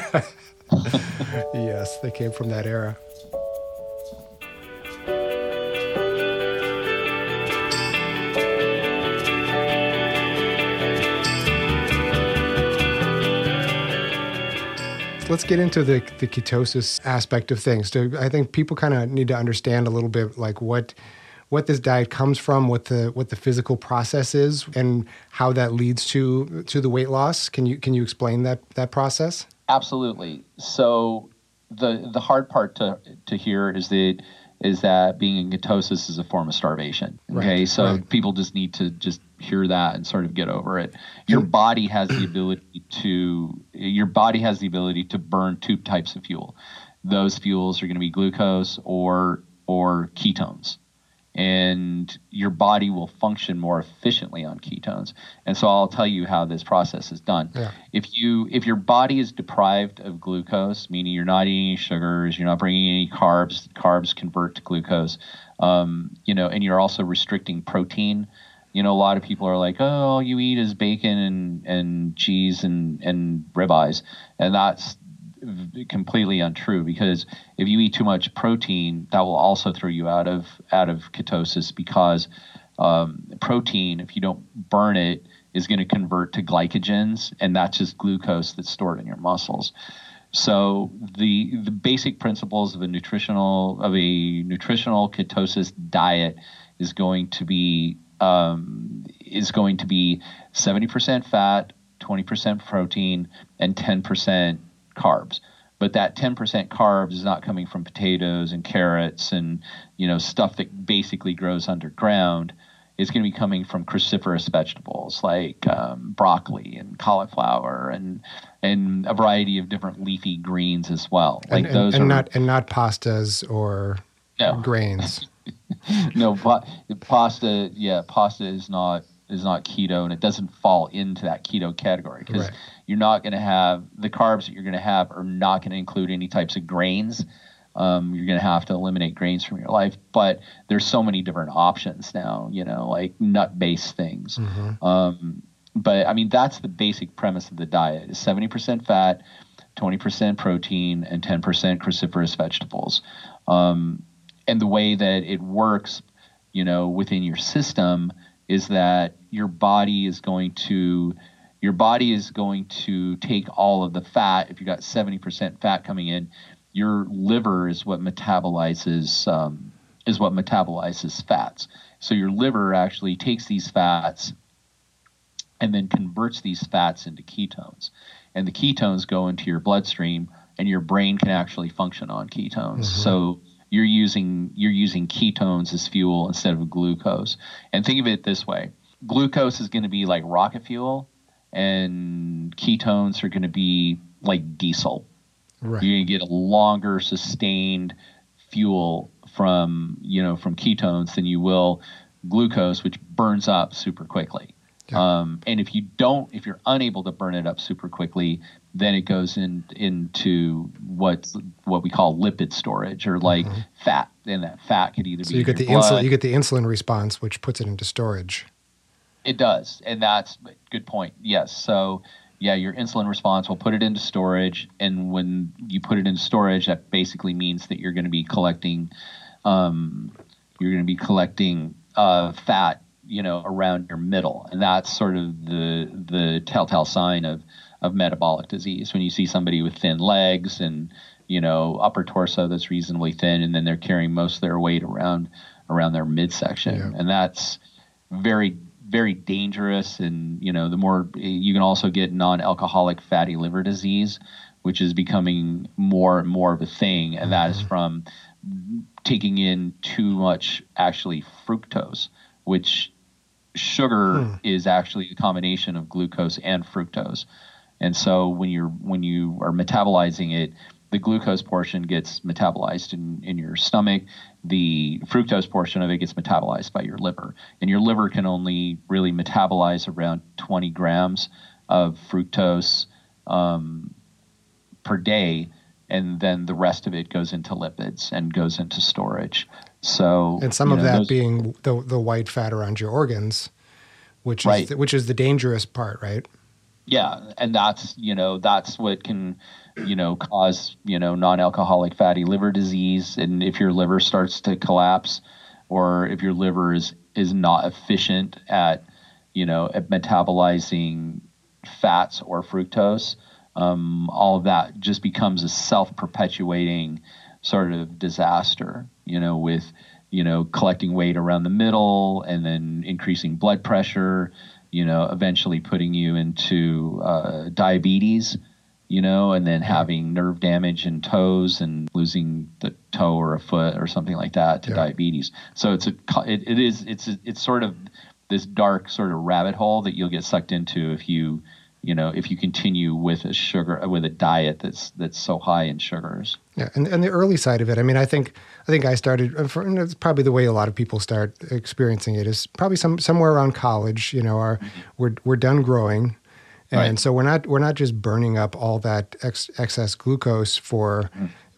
Yes, they came from that era. Let's get into the ketosis aspect of things. So I think people kind of need to understand a little bit like what this diet comes from, what the physical process is, and how that leads to the weight loss. Can you explain that process? Absolutely. So the hard part to hear is that being in ketosis is a form of starvation. Okay, right, so right. People just need to just hear that and sort of get over it. Your body has the ability to burn two types of fuel. Those fuels are going to be glucose or ketones. And your body will function more efficiently on ketones. And so I'll tell you how this process is done. Yeah. If your body is deprived of glucose, meaning you're not eating any sugars, you're not bringing any carbs convert to glucose, and you're also restricting protein. A lot of people are like, oh, all you eat is bacon and cheese and ribeyes, and that's completely untrue, because if you eat too much protein, that will also throw you out of ketosis, because protein, if you don't burn it, is going to convert to glycogens, and that's just glucose that's stored in your muscles. So the basic principles of a nutritional ketosis diet is going to be 70% fat, 20% protein, and 10% carbs. But that 10% carbs is not coming from potatoes and carrots and stuff that basically grows underground. It's going to be coming from cruciferous vegetables like broccoli and cauliflower and a variety of different leafy greens as well. Not pastas or grains. No, pasta. Yeah, pasta is not keto, and it doesn't fall into that keto category, because you're not going to have the carbs that you're going to have are not going to include any types of grains. You're going to have to eliminate grains from your life, but there's so many different options now, like nut-based things. Mm-hmm. But I mean, that's the basic premise of the diet: is 70% fat, 20% protein, and 10% cruciferous vegetables. And the way that it works, within your system is that your body is going to take all of the fat. If you got 70% fat coming in, your liver is what metabolizes fats. So your liver actually takes these fats and then converts these fats into ketones. And the ketones go into your bloodstream, and your brain can actually function on ketones. Mm-hmm. So you're using ketones as fuel instead of glucose. And think of it this way: glucose is going to be like rocket fuel, and ketones are going to be like diesel. Right. You're going to get a longer sustained fuel from ketones than you will glucose, which burns up super quickly. Yeah. And if you're unable to burn it up super quickly, then it goes into what we call lipid storage, or like fat. And that fat could either be you get the insulin. You get the insulin response, which puts it into storage. It does, and that's a good point. Yes, so yeah, your insulin response will put it into storage, and when you put it into storage, that basically means that you're going to be collecting fat, around your middle, and that's sort of the telltale sign of metabolic disease. When you see somebody with thin legs and upper torso that's reasonably thin, and then they're carrying most of their weight around their midsection, and that's very, very dangerous. And the more you can also get non-alcoholic fatty liver disease, which is becoming more and more of a thing, and that is from taking in too much actually fructose, which sugar is actually a combination of glucose and fructose. And so when you are metabolizing it, the glucose portion gets metabolized in your stomach. the fructose portion of it gets metabolized by your liver. And your liver can only really metabolize around 20 grams of fructose per day. And then the rest of it goes into lipids and goes into storage. So, and some of that being the white fat around your organs, which is the dangerous part, right? Yeah, and that's what can cause non-alcoholic fatty liver disease, and if your liver starts to collapse, or if your liver is not efficient at metabolizing fats or fructose, all of that just becomes a self-perpetuating sort of disaster, with collecting weight around the middle and then increasing blood pressure, eventually putting you into diabetes, and then having nerve damage in toes and losing the toe or a foot or something like that to diabetes. So it's sort of this dark sort of rabbit hole that you'll get sucked into if you continue with a diet that's so high in sugars. Yeah, and the early side of it, I mean, I think I started, and it's probably the way a lot of people start experiencing it is probably somewhere around college. We're done growing, and so we're not just burning up all that excess glucose for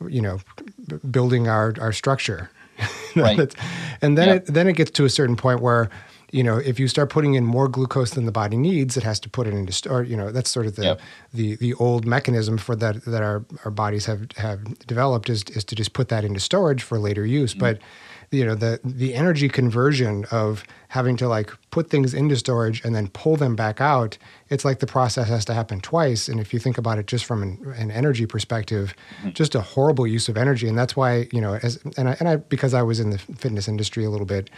building our structure. Right. And then it gets to a certain point where, if you start putting in more glucose than the body needs, it has to put it into storage. That's sort of the old mechanism for that our bodies have developed is to just put that into storage for later use. Mm-hmm. But the energy conversion of having to put things into storage and then pull them back out, it's like the process has to happen twice. And if you think about it just from an energy perspective, just a horrible use of energy. And that's why because I was in the fitness industry a little bit,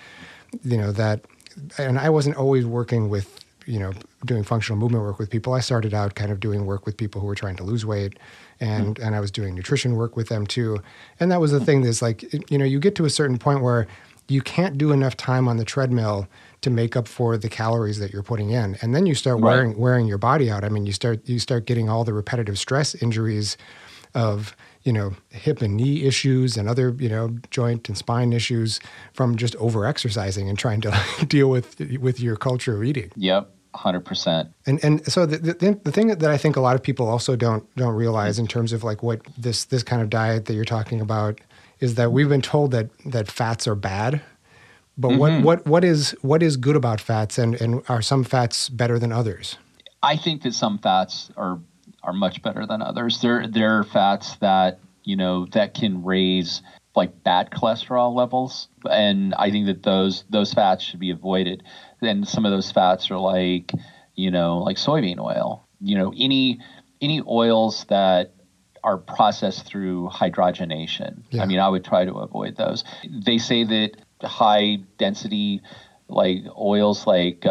and I wasn't always working with, doing functional movement work with people. I started out kind of doing work with people who were trying to lose weight, and I was doing nutrition work with them too. And that was the thing that's you get to a certain point where you can't do enough time on the treadmill to make up for the calories that you're putting in. And then you start wearing your body out. I mean, you start getting all the repetitive stress injuries of, hip and knee issues and other, joint and spine issues from just over-exercising and trying to deal with your culture of eating. Yep, 100%. And so the thing that I think a lot of people also don't realize in terms of what this kind of diet that you're talking about is that we've been told that fats are bad. But what is good about fats, and are some fats better than others? I think that some fats are much better than others. There are fats that that can raise bad cholesterol levels, and I think that those fats should be avoided. Then some of those fats are like soybean oil. Any oils that are processed through hydrogenation. Yeah. I mean, I would try to avoid those. They say that high density oils like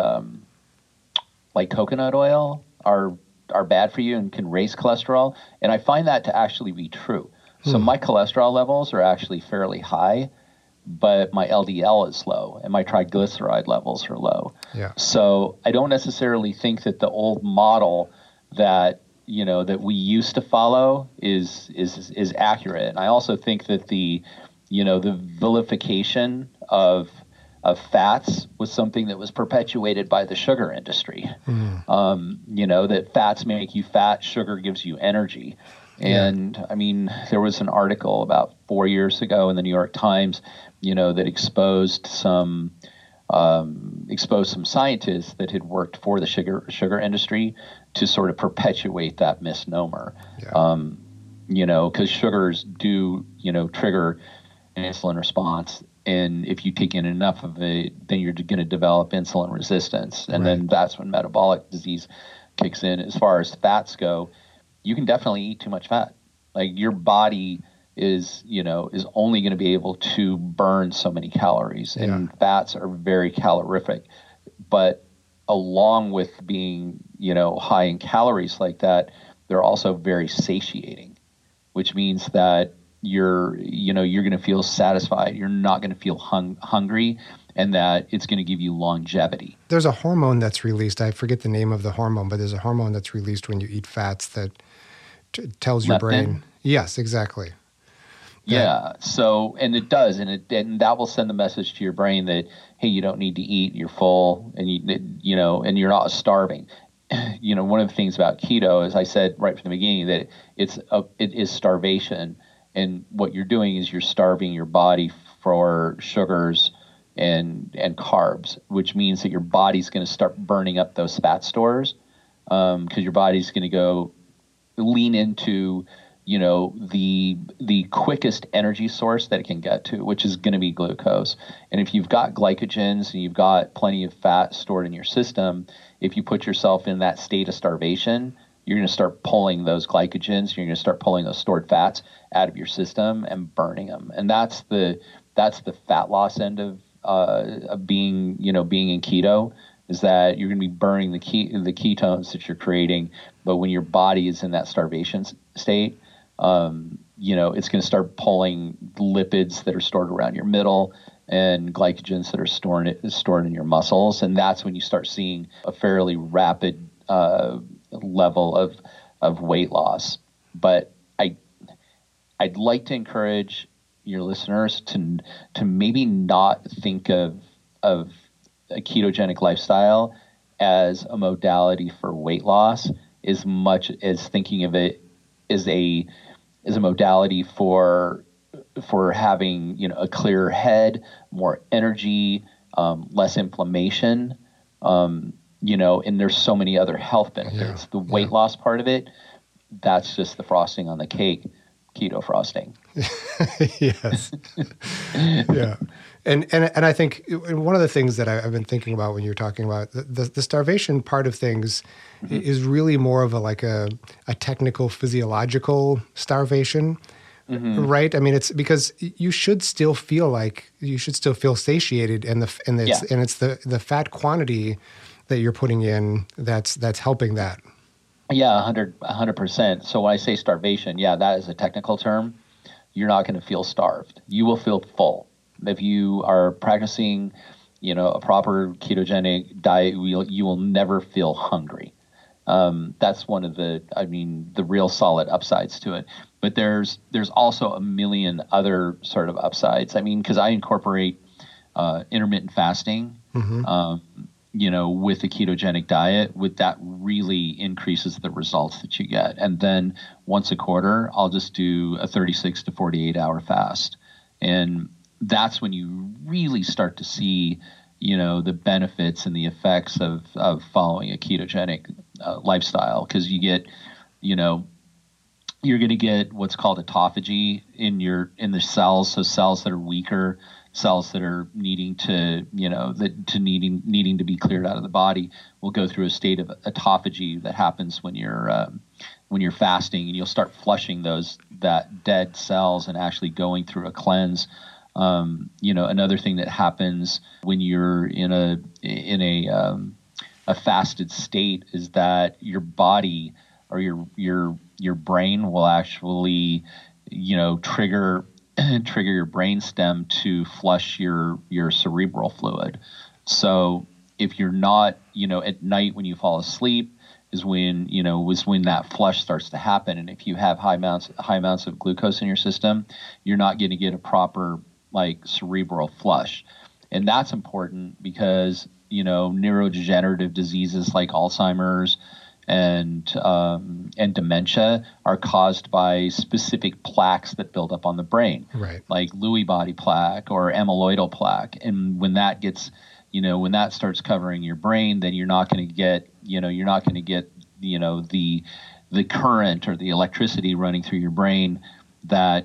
coconut oil are bad for you and can raise cholesterol, and I find that to actually be true. So my cholesterol levels are actually fairly high, but my LDL is low and my triglyceride levels are low. Yeah. So I don't necessarily think that the old model that that we used to follow is accurate. And I also think that the vilification of fats was something that was perpetuated by the sugar industry. That fats make you fat, sugar gives you energy. And I mean, there was an article about 4 years ago in the New York Times, that exposed some scientists that had worked for the sugar industry to sort of perpetuate that misnomer. Because sugars do, trigger an insulin response. And if you take in enough of it, then you're going to develop insulin resistance. And then that's when metabolic disease kicks in. As far as fats go, you can definitely eat too much fat. Your body is only going to be able to burn so many calories. And fats are very calorific. But along with being, high in calories like that, they're also very satiating, which means that you're going to feel satisfied. You're not going to feel hungry, and that it's going to give you longevity. There's a hormone that's released. I forget the name of the hormone, but there's a hormone that's released when you eat fats that tells your brain. Yes, exactly. Yeah. So, and it does, and that will send the message to your brain that, hey, you don't need to eat, you're full, and and you're not starving. One of the things about keto, as I said right from the beginning, that it is starvation, and what you're doing is you're starving your body for sugars and carbs, which means that your body's going to start burning up those fat stores, because your body's going to go lean into the quickest energy source that it can get to, which is going to be glucose. And if you've got glycogens and you've got plenty of fat stored in your system, if you put yourself in that state of starvation, you're going to start pulling those glycogens, you're going to start pulling those stored fats out of your system and burning them. And that's the fat loss end of being in keto, is that you're going to be burning the ketones that you're creating. But when your body is in that starvation state, it's going to start pulling lipids that are stored around your middle and glycogens that are stored in your muscles. And that's when you start seeing a fairly rapid level of weight loss. But I'd like to encourage your listeners to maybe not think of a ketogenic lifestyle as a modality for weight loss, as much as thinking of it as a modality for having a clearer head, more energy, less inflammation, and there's so many other health benefits. The weight loss part of it, that's just the frosting on the cake, keto frosting. Yes. Yeah. And I think one of the things that I've been thinking about when you're talking about the starvation part of things is really more of a technical physiological starvation, right? I mean, it's because you should still feel satiated, and it's the fat quantity that you're putting in that's helping that. Yeah, 100%. So when I say starvation, that is a technical term. You're not going to feel starved. You will feel full. If you are practicing, a proper ketogenic diet, you will never feel hungry. That's one of the real solid upsides to it. But there's also a million other sort of upsides. I mean, because I incorporate intermittent fasting, with the ketogenic diet, that really increases the results that you get. And then once a quarter, I'll just do a 36 to 48 hour fast. And that's when you really start to see, the benefits and the effects of following a ketogenic lifestyle. Because you get, you're going to get what's called autophagy in the cells. So cells that are weaker, cells that are needing to be cleared out of the body will go through a state of autophagy that happens when you're fasting, and you'll start flushing that dead cells and actually going through a cleanse. Another thing that happens when you're in a fasted state is that your body or your brain will actually, trigger your brain stem to flush your cerebral fluid. So if you're not, at night when you fall asleep is when that flush starts to happen. And if you have high amounts of glucose in your system, you're not going to get a proper cerebral flush. And that's important because, neurodegenerative diseases like Alzheimer's and dementia are caused by specific plaques that build up on the brain, right? Like Lewy body plaque or amyloidal plaque. And when that gets, when that starts covering your brain, then you're not going to get, the current or the electricity running through your brain that,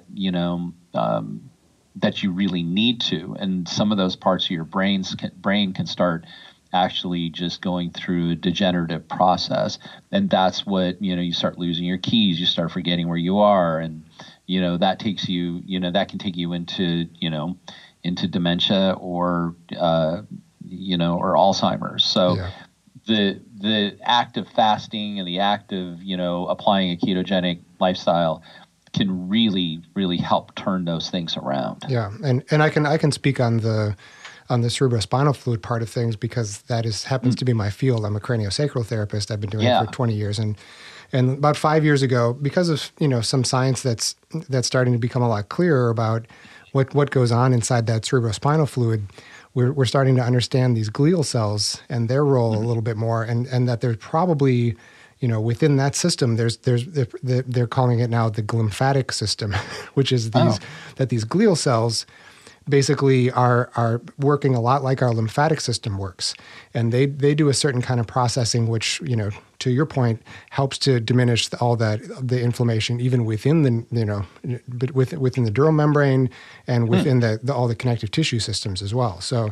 that you really need to. And some of those parts of your brain can start actually just going through a degenerative process. And that's what, you start losing your keys, you start forgetting where you are. And, that takes you, that can take you into dementia or Alzheimer's. So the act of fasting and the act of, applying a ketogenic lifestyle can really, really help turn those things around. Yeah. And I can speak on the cerebrospinal fluid part of things because that happens to be my field. I'm a craniosacral therapist. I've been doing it for 20 years. And And about 5 years ago, because of some science that's starting to become a lot clearer about what goes on inside that cerebrospinal fluid, we're starting to understand these glial cells and their role a little bit more, and that there's probably within that system, they're calling it now the glymphatic system, which is these glial cells basically are working a lot like our lymphatic system works. And they do a certain kind of processing, which, to your point, helps to diminish all the inflammation, even within within the dural membrane and within all the connective tissue systems as well. So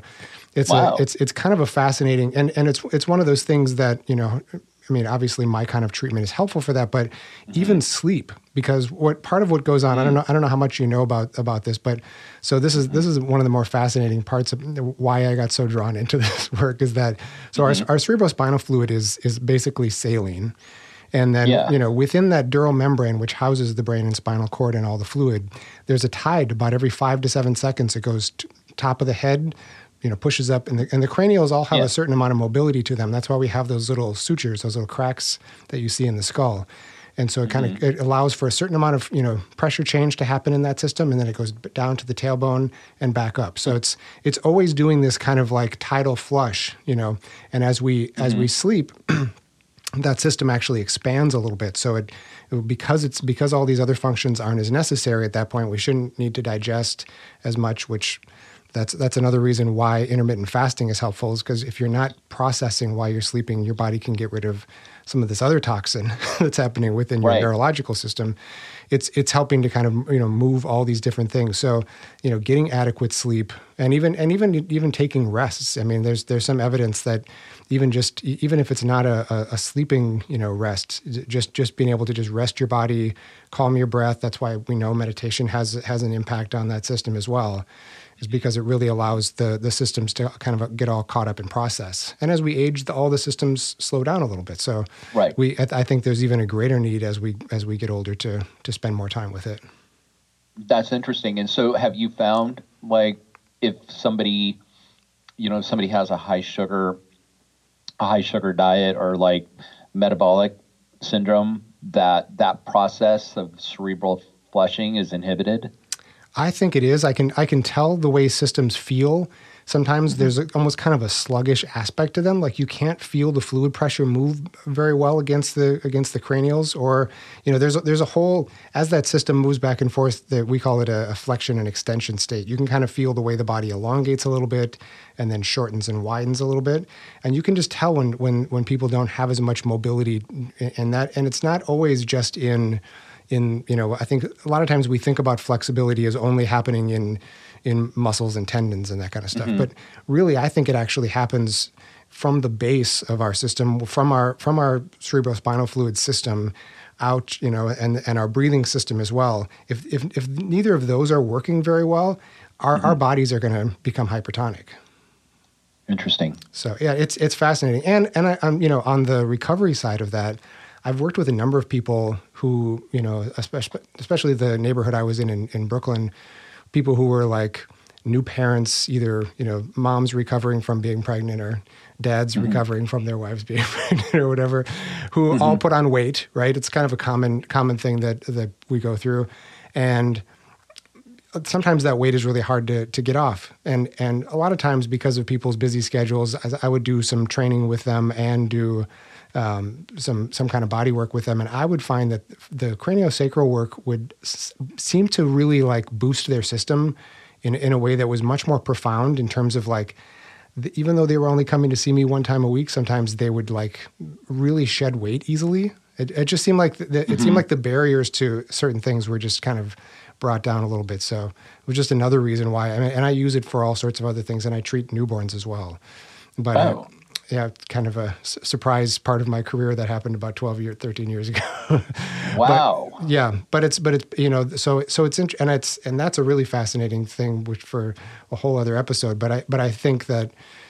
it's kind of a fascinating, and it's one of those things that, obviously my kind of treatment is helpful for that, but even sleep, because part of what goes on, I don't know how much you know about this, but so this is one of the more fascinating parts of why I got so drawn into this work is that, so our cerebrospinal fluid is basically saline. And then, within that dural membrane, which houses the brain and spinal cord and all the fluid, there's a tide about every 5 to 7 seconds. It goes top of the head, pushes up, and the cranials all have a certain amount of mobility to them. That's why we have those little sutures, those little cracks that you see in the skull. And so it allows for a certain amount of, pressure change to happen in that system, and then it goes down to the tailbone and back up. So it's always doing this kind of like tidal flush, and as we sleep, that system actually expands a little bit. So because all these other functions aren't as necessary at that point, we shouldn't need to digest as much, which that's another reason why intermittent fasting is helpful, is because if you're not processing while you're sleeping, your body can get rid of some of this other toxin that's happening within your neurological system. It's helping to kind of move all these different things. So getting adequate sleep and even taking rests. I mean, there's some evidence that even if it's not a sleeping rest, just being able to just rest your body, calm your breath. That's why we know meditation has an impact on that system as well, is because it really allows the systems to kind of get all caught up in process. And as we age, all the systems slow down a little bit. So I think there's even a greater need as we get older to spend more time with it. That's interesting. And so have you found, like, if somebody has a high sugar diet or like metabolic syndrome, that process of cerebral flushing is inhibited? I think it is. I can tell the way systems feel. Sometimes there's almost kind of a sluggish aspect to them. Like you can't feel the fluid pressure move very well against the cranials, or there's a whole, as that system moves back and forth, that we call it a flexion and extension state. You can kind of feel the way the body elongates a little bit and then shortens and widens a little bit, and you can just tell when people don't have as much mobility, and it's not always just in I think a lot of times we think about flexibility as only happening in muscles and tendons and that kind of stuff. But really, I think it actually happens from the base of our system, from our cerebrospinal fluid system out, and our breathing system as well. If neither of those are working very well, our bodies are going to become hypertonic. Interesting. So yeah, it's fascinating. And I'm on the recovery side of that, I've worked with a number of people who, especially the neighborhood I was in Brooklyn, people who were like new parents, either, moms recovering from being pregnant or dads recovering from their wives being pregnant or whatever, who all put on weight, right? It's kind of a common thing that we go through. And sometimes that weight is really hard to get off. And a lot of times because of people's busy schedules, I would do some training with them and do some kind of body work with them, and I would find that the craniosacral work would seem to really like boost their system in a way that was much more profound in terms of like, even though they were only coming to see me one time a week, sometimes they would like really shed weight easily. It just seemed like it seemed like the barriers to certain things were just kind of brought down a little bit. So it was just another reason why. And I use it for all sorts of other things, and I treat newborns as well. But yeah, kind of a surprise part of my career that happened about 13 years ago. Wow. But it's so it's and that's a really fascinating thing, which for a whole other episode. But I think that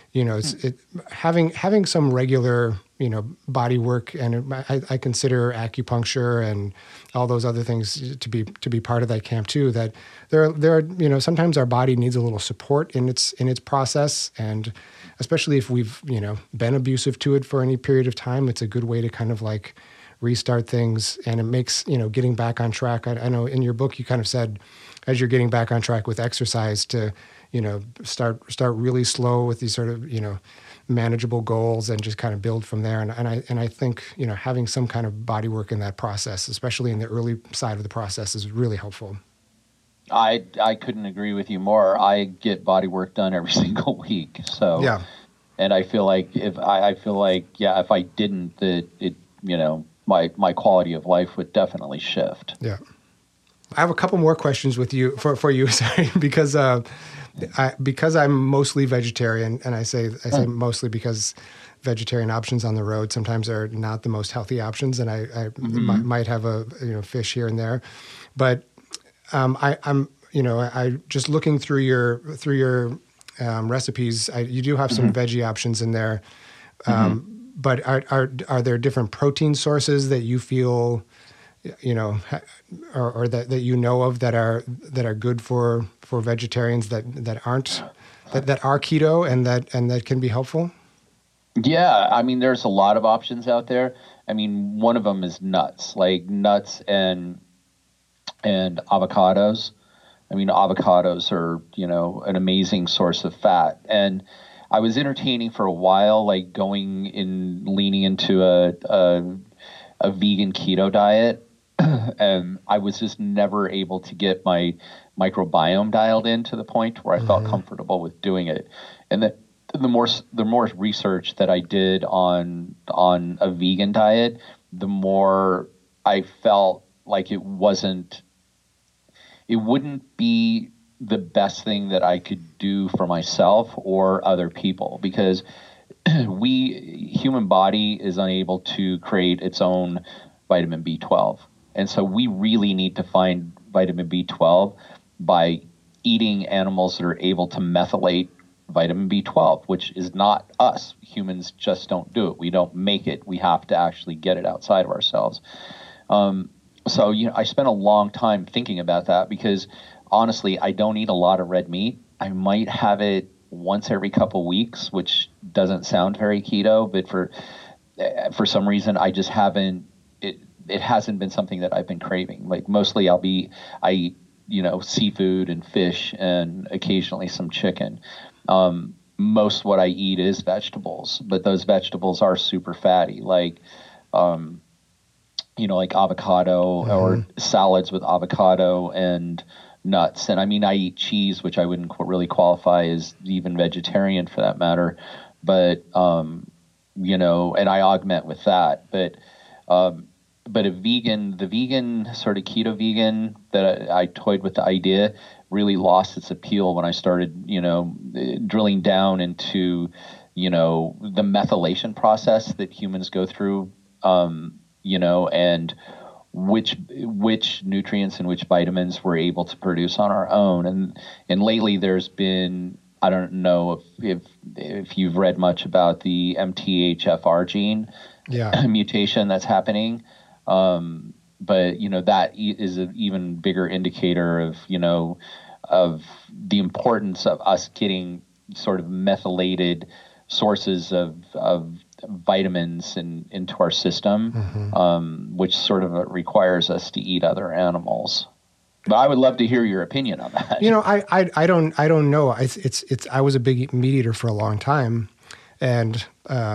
having some regular body work, and I consider acupuncture and all those other things to be part of that camp too. That there are sometimes our body needs a little support in its process, and especially if we've been abusive to it for any period of time, it's a good way to kind of like restart things. And it makes, getting back on track. I know in your book, you kind of said, as you're getting back on track with exercise to, start really slow with these sort of, manageable goals and just kind of build from there. And I think, having some kind of body work in that process, especially in the early side of the process, is really helpful. I couldn't agree with you more. I get body work done every single week. So, yeah. And I feel like if I didn't, that it, my quality of life would definitely shift. Yeah. I have a couple more questions with you for you, sorry, because I'm mostly vegetarian, and I say mostly because vegetarian options on the road sometimes are not the most healthy options, and I might have a fish here and there, but I'm just looking through your recipes. You do have some veggie options in there, but are there different protein sources that you feel, or that you know of that are good for vegetarians that are keto and that can be helpful? Yeah, I mean, there's a lot of options out there. I mean, one of them is nuts, like nuts and avocados. I mean, avocados are, an amazing source of fat. And I was entertaining for a while, like leaning into a vegan keto diet. And I was just never able to get my microbiome dialed in to the point where I felt comfortable with doing it. And the more research that I did on a vegan diet, the more I felt like it wouldn't be the best thing that I could do for myself or other people, because human body is unable to create its own vitamin B12. And so we really need to find vitamin B12 by eating animals that are able to methylate vitamin B12, which is not us. Humans just don't do it. We don't make it. We have to actually get it outside of ourselves. So, I spent a long time thinking about that because honestly, I don't eat a lot of red meat. I might have it once every couple weeks, which doesn't sound very keto, but for some reason I just haven't. It hasn't been something that I've been craving. Like mostly I eat, seafood and fish and occasionally some chicken. Most what I eat is vegetables, but those vegetables are super fatty, like avocado or salads with avocado and nuts. And I mean, I eat cheese, which I wouldn't really qualify as even vegetarian for that matter, but and I augment with that. But the vegan sort of keto vegan that I toyed with the idea really lost its appeal when I started, drilling down into, the methylation process that humans go through, and which nutrients and which vitamins we're able to produce on our own. And lately there's been, I don't know if you've read much about the MTHFR gene mutation that's happening. But that is an even bigger indicator of the importance of us getting sort of methylated sources of vitamins into our system, which sort of requires us to eat other animals. But I would love to hear your opinion on that. I don't know. I was a big meat eater for a long time, and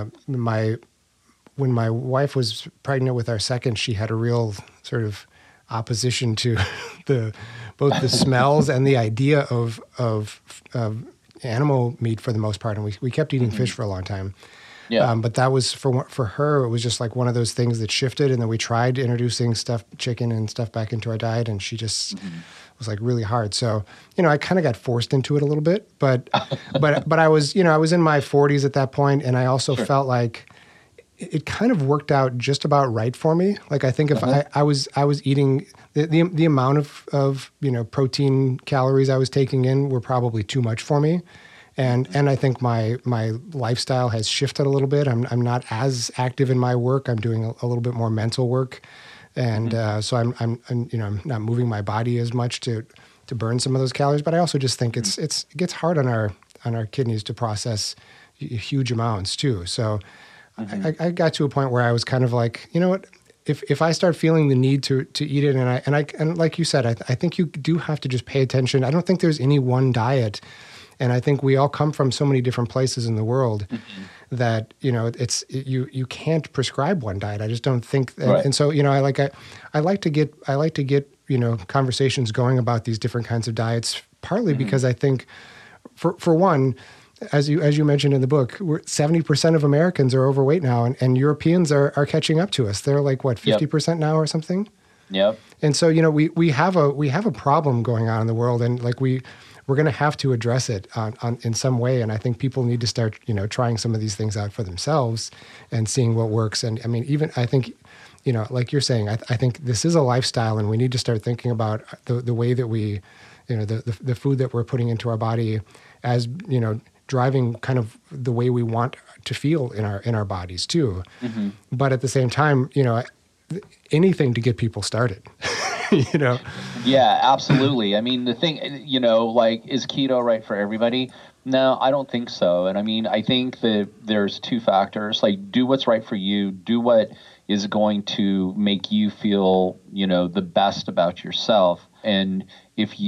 when my wife was pregnant with our second, she had a real sort of opposition to both the smells and the idea of animal meat for the most part. And we kept eating fish for a long time. Yeah. But that was for her, it was just like one of those things that shifted. And then we tried introducing chicken and stuff back into our diet, and she just was like really hard. So, I kind of got forced into it a little bit, but I was in my 40s at that point, and I also felt like it kind of worked out just about right for me. Like I think if I was eating the amount of protein calories I was taking in were probably too much for me. And I think my lifestyle has shifted a little bit. I'm not as active in my work. I'm doing a little bit more mental work. And so I'm not moving my body as much to burn some of those calories, but I also just think it gets hard on our kidneys to process huge amounts too. So I got to a point where I was kind of like, you know what, if I start feeling the need to eat it, and like you said, I think you do have to just pay attention. I don't think there's any one diet, and I think we all come from so many different places in the world that you can't prescribe one diet. I just don't think, and so I like to get conversations going about these different kinds of diets, partly because I think for one, as you mentioned in the book, 70% of Americans are overweight now, and Europeans are catching up to us. They're like, what, 50% now or something? Yep. And so, we have a problem going on in the world, and like we're going to have to address it in some way. And I think people need to start, trying some of these things out for themselves and seeing what works. And I mean, even I think, like you're saying, I think this is a lifestyle, and we need to start thinking about the way that we, the food that we're putting into our body as, driving kind of the way we want to feel in our bodies too. Mm-hmm. But at the same time, anything to get people started, Yeah, absolutely. I mean, the thing, like, is keto right for everybody? No, I don't think so. And I mean, I think that there's two factors, like, do what's right for you, do what is going to make you feel, the best about yourself. And if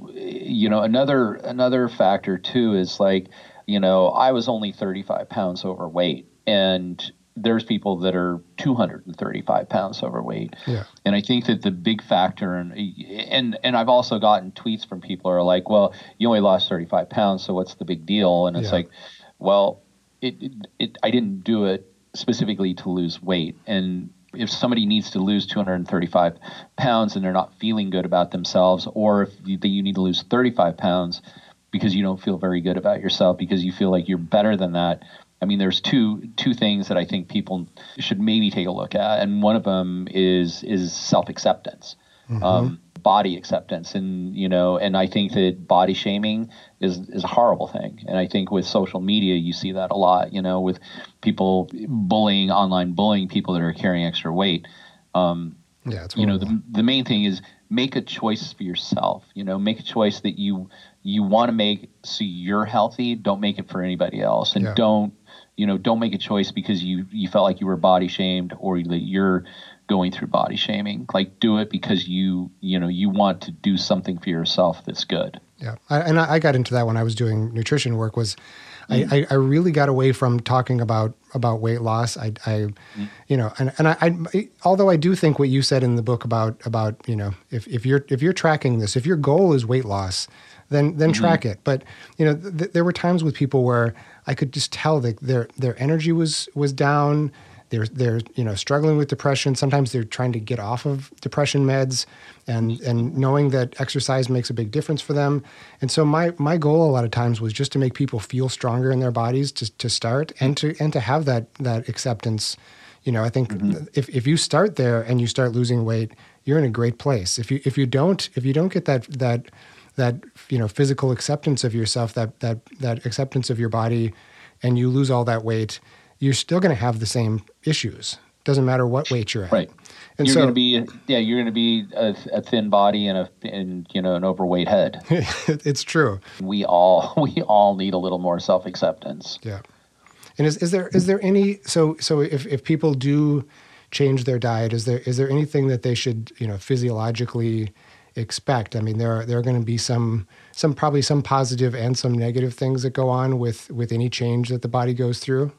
another factor too is like, I was only 35 pounds overweight, and there's people that are 235 pounds overweight. Yeah. And I think that the big factor, and I've also gotten tweets from people who are like, well, you only lost 35 pounds, so what's the big deal? And it's like, well, I didn't do it specifically to lose weight. And if somebody needs to lose 235 pounds and they're not feeling good about themselves, or if you need to lose 35 pounds because you don't feel very good about yourself, because you feel like you're better than that. I mean, there's two things that I think people should maybe take a look at. And one of them is self-acceptance, body acceptance. And, and I think that body shaming is a horrible thing. And I think with social media, you see that a lot, with people online bullying people that are carrying extra weight. It's the main thing is make a choice for yourself, make a choice that you want to make so you're healthy. Don't make it for anybody else. And don't make a choice because you felt like you were body shamed or that you're going through body shaming. Like, do it because you want to do something for yourself that's good. Yeah. I got into that when I was doing nutrition work. I really got away from talking about weight loss. Although I do think what you said in the book about if you're tracking this, if your goal is weight loss, then track it. But there were times with people where I could just tell that their energy was down. They're struggling with depression. Sometimes they're trying to get off of depression meds, and knowing that exercise makes a big difference for them. And so my goal a lot of times was just to make people feel stronger in their bodies to start, and to have that acceptance. I think if you start there and you start losing weight, you're in a great place. If you don't get that physical acceptance of yourself, that acceptance of your body, and you lose all that weight, you're still going to have the same issues. Doesn't matter what weight you're at. Right. And you're going to be a thin body and an overweight head. It's true. We all need a little more self-acceptance. Yeah. And is there any, so if people do change their diet, is there anything that they should, physiologically expect? I mean, there are going to be some probably some positive and some negative things that go on with any change that the body goes through.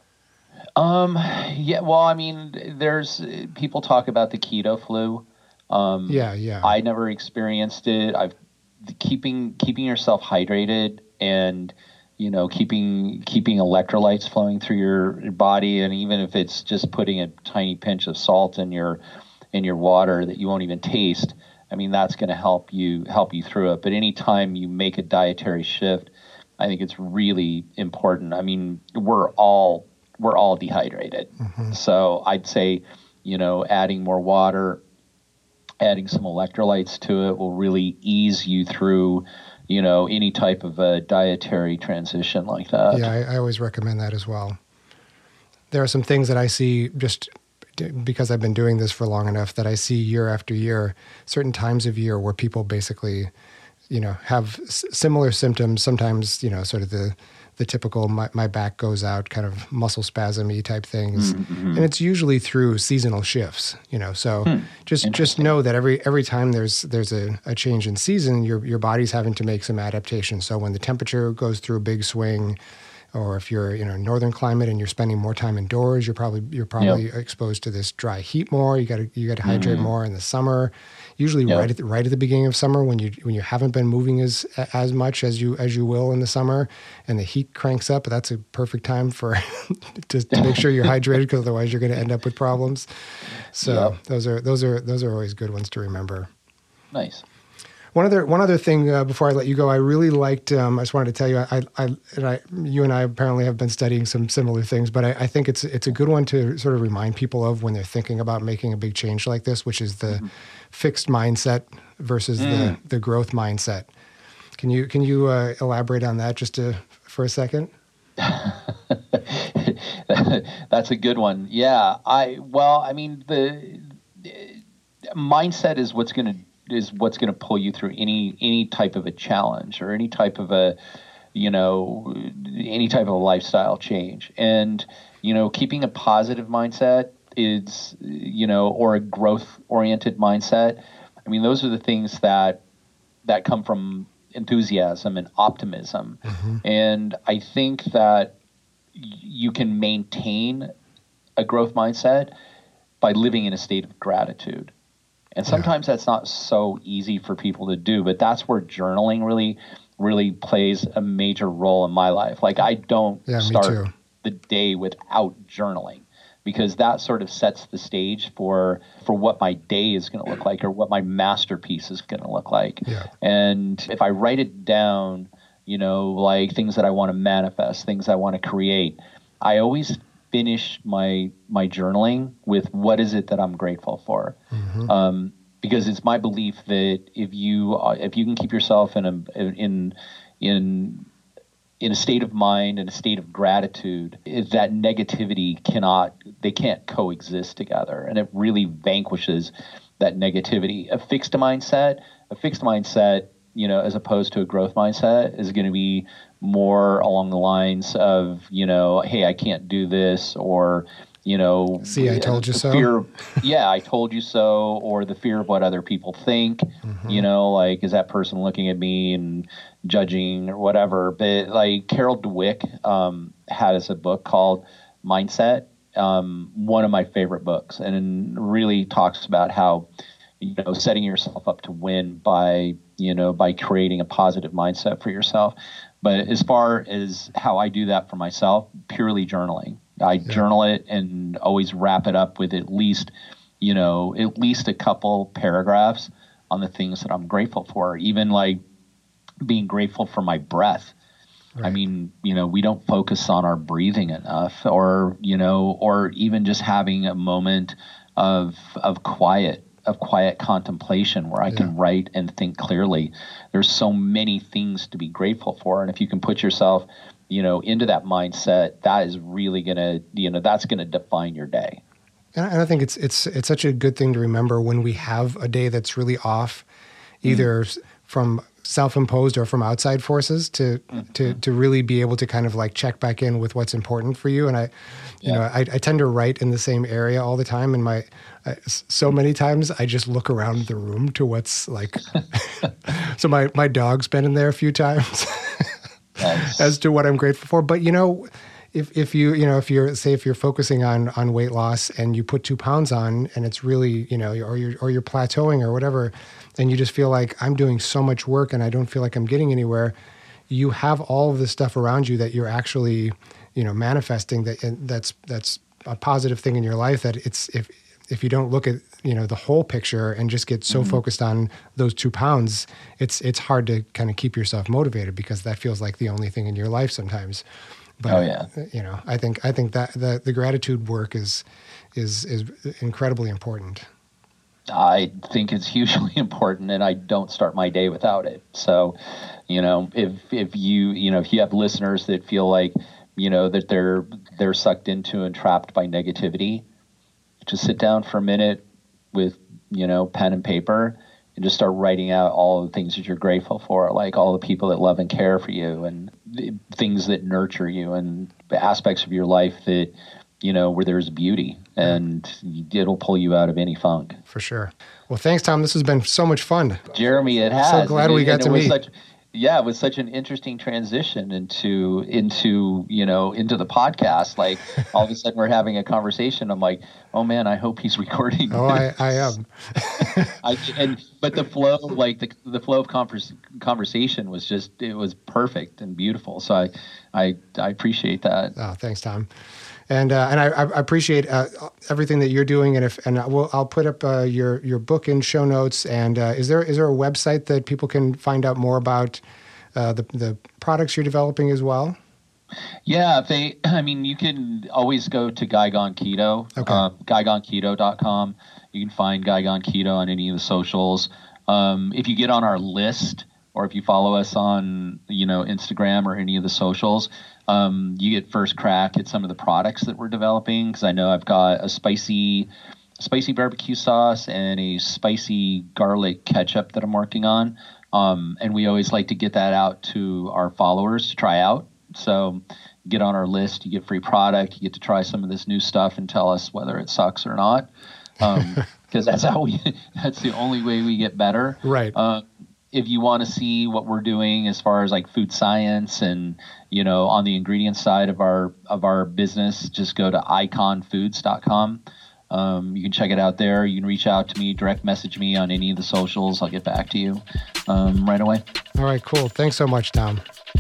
Yeah, well, I mean, there's people talk about the keto flu. Yeah. I never experienced it. Keeping yourself hydrated and, keeping electrolytes flowing through your body. And even if it's just putting a tiny pinch of salt in your water that you won't even taste, I mean, that's going to help you through it. But anytime you make a dietary shift, I think it's really important. I mean, we're all dehydrated. Mm-hmm. So I'd say, adding more water, adding some electrolytes to it will really ease you through, any type of a dietary transition like that. Yeah, I always recommend that as well. There are some things that I see just because I've been doing this for long enough that I see year after year, certain times of year where people basically, have similar symptoms. Sometimes, sort of the the typical my back goes out kind of muscle spasm-y type things. And it's usually through seasonal shifts, so just know that every time there's a change in season, your body's having to make some adaptations. So when the temperature goes through a big swing, or if you're in a northern climate and you're spending more time indoors, you're probably exposed to this dry heat more. You got to hydrate more in the summer. Usually right at the beginning of summer when you haven't been moving as much as you will in the summer, and the heat cranks up. That's a perfect time for to make sure you're hydrated, because otherwise you're going to end up with problems. So those are always good ones to remember. Nice. One other thing before I let you go, I really liked. I just wanted to tell you, you and I apparently have been studying some similar things, but I think it's a good one to sort of remind people of when they're thinking about making a big change like this, which is the fixed mindset versus the growth mindset. Can you elaborate on that just for a second? That's a good one. Yeah. The mindset is what's going to pull you through any type of a challenge or any type of a lifestyle change. And keeping a positive mindset is or a growth oriented mindset. I mean, those are the things that come from enthusiasm and optimism. And I think that you can maintain a growth mindset by living in a state of gratitude. And sometimes that's not so easy for people to do, but that's where journaling really, really plays a major role in my life. Like, I don't start the day without journaling, because that sort of sets the stage for what my day is going to look like, or what my masterpiece is going to look like. Yeah. And if I write it down, like things that I want to manifest, things I want to create, I always finish my journaling with what is it that I'm grateful for, because it's my belief that if you can keep yourself in a state of mind and a state of gratitude, that negativity can't coexist together, and it really vanquishes that negativity. A fixed mindset, as opposed to a growth mindset, is going to be more along the lines of, hey, I can't do this, or, see, I told you so. Fear, I told you so, or the fear of what other people think, like, is that person looking at me and judging or whatever. But like Carol Dweck has a book called Mindset, one of my favorite books, and really talks about how, setting yourself up to win by creating a positive mindset for yourself. But as far as how I do that for myself, purely journaling. I journal it and always wrap it up with at least a couple paragraphs on the things that I'm grateful for, even like being grateful for my breath. Right. I mean, we don't focus on our breathing enough, or even just having a moment of quiet contemplation where I can write and think clearly. There's so many things to be grateful for. And if you can put yourself, into that mindset, that is really that's going to define your day. And I think it's such a good thing to remember when we have a day that's really off, either from self-imposed or from outside forces, to really be able to kind of like check back in with what's important for you. And I tend to write in the same area all the time. And so many times I just look around the room to what's like, so my dog's been in there a few times as to what I'm grateful for. But, if you're focusing on weight loss and you put 2 pounds on, and it's really, or you're plateauing or whatever, and you just feel like, I'm doing so much work and I don't feel like I'm getting anywhere, you have all of the stuff around you that you're actually, manifesting, that's a positive thing in your life, that it's, if you don't look at, the whole picture and just get so focused on those 2 pounds, it's hard to kind of keep yourself motivated, because that feels like the only thing in your life sometimes. But, I think that the gratitude work is incredibly important. I think it's hugely important, and I don't start my day without it. So, if you have listeners that feel like, that they're sucked into and trapped by negativity, just sit down for a minute with, pen and paper and just start writing out all the things that you're grateful for, like all the people that love and care for you, and the things that nurture you, and the aspects of your life that, where there's beauty, and it'll pull you out of any funk. For sure. Well, thanks, Tom. This has been so much fun. Jeremy, it has. So glad we got to meet. It was such an interesting transition into the podcast. Like all of a sudden we're having a conversation. I'm like, oh man, I hope he's recording. Oh, I am. But the flow, like the flow of conversation was it was perfect and beautiful. So I appreciate that. Oh, thanks, Tom. And I appreciate everything that you're doing, I'll put up your book in show notes. And is there a website that people can find out more about the products you're developing as well? Yeah, you can always go to Guy Gone Keto, okay. GuyGoneKeto.com. You can find Guy Gone Keto on any of the socials. If you get on our list, or if you follow us on Instagram or any of the socials, you get first crack at some of the products that we're developing, because I know I've got a spicy barbecue sauce and a spicy garlic ketchup that I'm working on. And we always like to get that out to our followers to try out. So get on our list, you get free product, you get to try some of this new stuff and tell us whether it sucks or not. Because that's the only way we get better. Right. If you want to see what we're doing as far as like food science and, on the ingredient side of our business, just go to iconfoods.com. You can check it out there. You can reach out to me, direct message me on any of the socials. I'll get back to you right away. All right, cool. Thanks so much, Tom.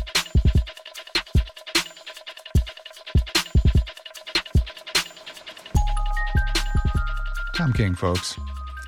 Tom King, folks.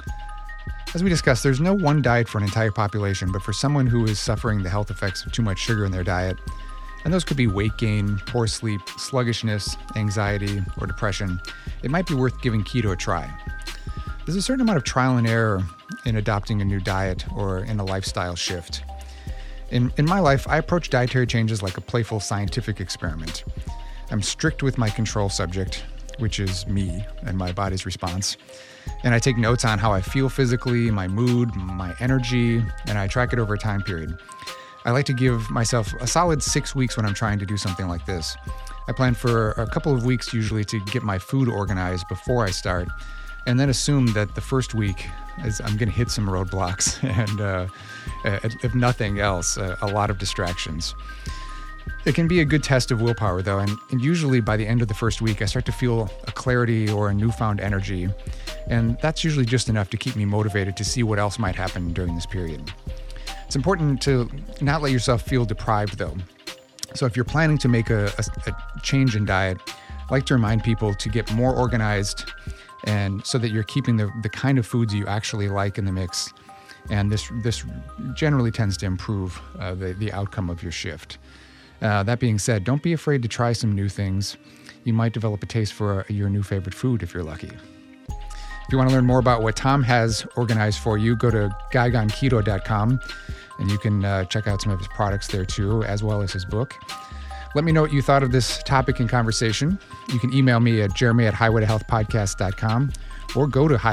As we discussed, there's no one diet for an entire population, but for someone who is suffering the health effects of too much sugar in their diet, and those could be weight gain, poor sleep, sluggishness, anxiety, or depression, it might be worth giving keto a try. There's a certain amount of trial and error in adopting a new diet or in a lifestyle shift. In my life, I approach dietary changes like a playful scientific experiment. I'm strict with my control subject, which is me and my body's response. And I take notes on how I feel physically, my mood, my energy, and I track it over a time period. I like to give myself a solid 6 weeks when I'm trying to do something like this. I plan for a couple of weeks usually to get my food organized before I start, and then assume that the first week I'm going to hit some roadblocks and, if nothing else, a lot of distractions. It can be a good test of willpower, though, and usually by the end of the first week, I start to feel a clarity or a newfound energy, and that's usually just enough to keep me motivated to see what else might happen during this period. It's important to not let yourself feel deprived, though. So if you're planning to make a change in diet, I like to remind people to get more organized, and so that you're keeping the kind of foods you actually like in the mix, and this generally tends to improve the outcome of your shift. That being said, don't be afraid to try some new things. You might develop a taste for your new favorite food if you're lucky. If you want to learn more about what Tom has organized for you, go to GuyGoneKeto.com, and you can check out some of his products there too, as well as his book. Let me know what you thought of this topic and conversation. You can email me at jeremy@highwaytohealthpodcast.com, or go to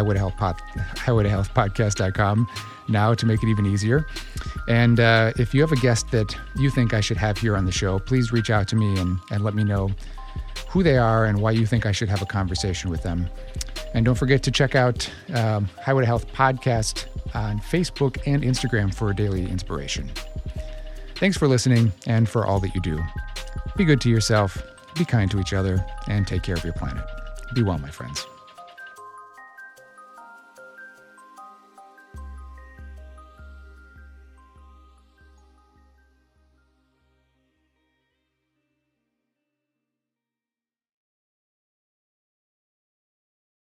highwaytohealthpodcast.com now to make it even easier. And if you have a guest that you think I should have here on the show, please reach out to me and let me know who they are and why you think I should have a conversation with them. And don't forget to check out Highway to Health Podcast on Facebook and Instagram for daily inspiration. Thanks for listening and for all that you do. Be good to yourself, be kind to each other, and take care of your planet. Be well, my friends.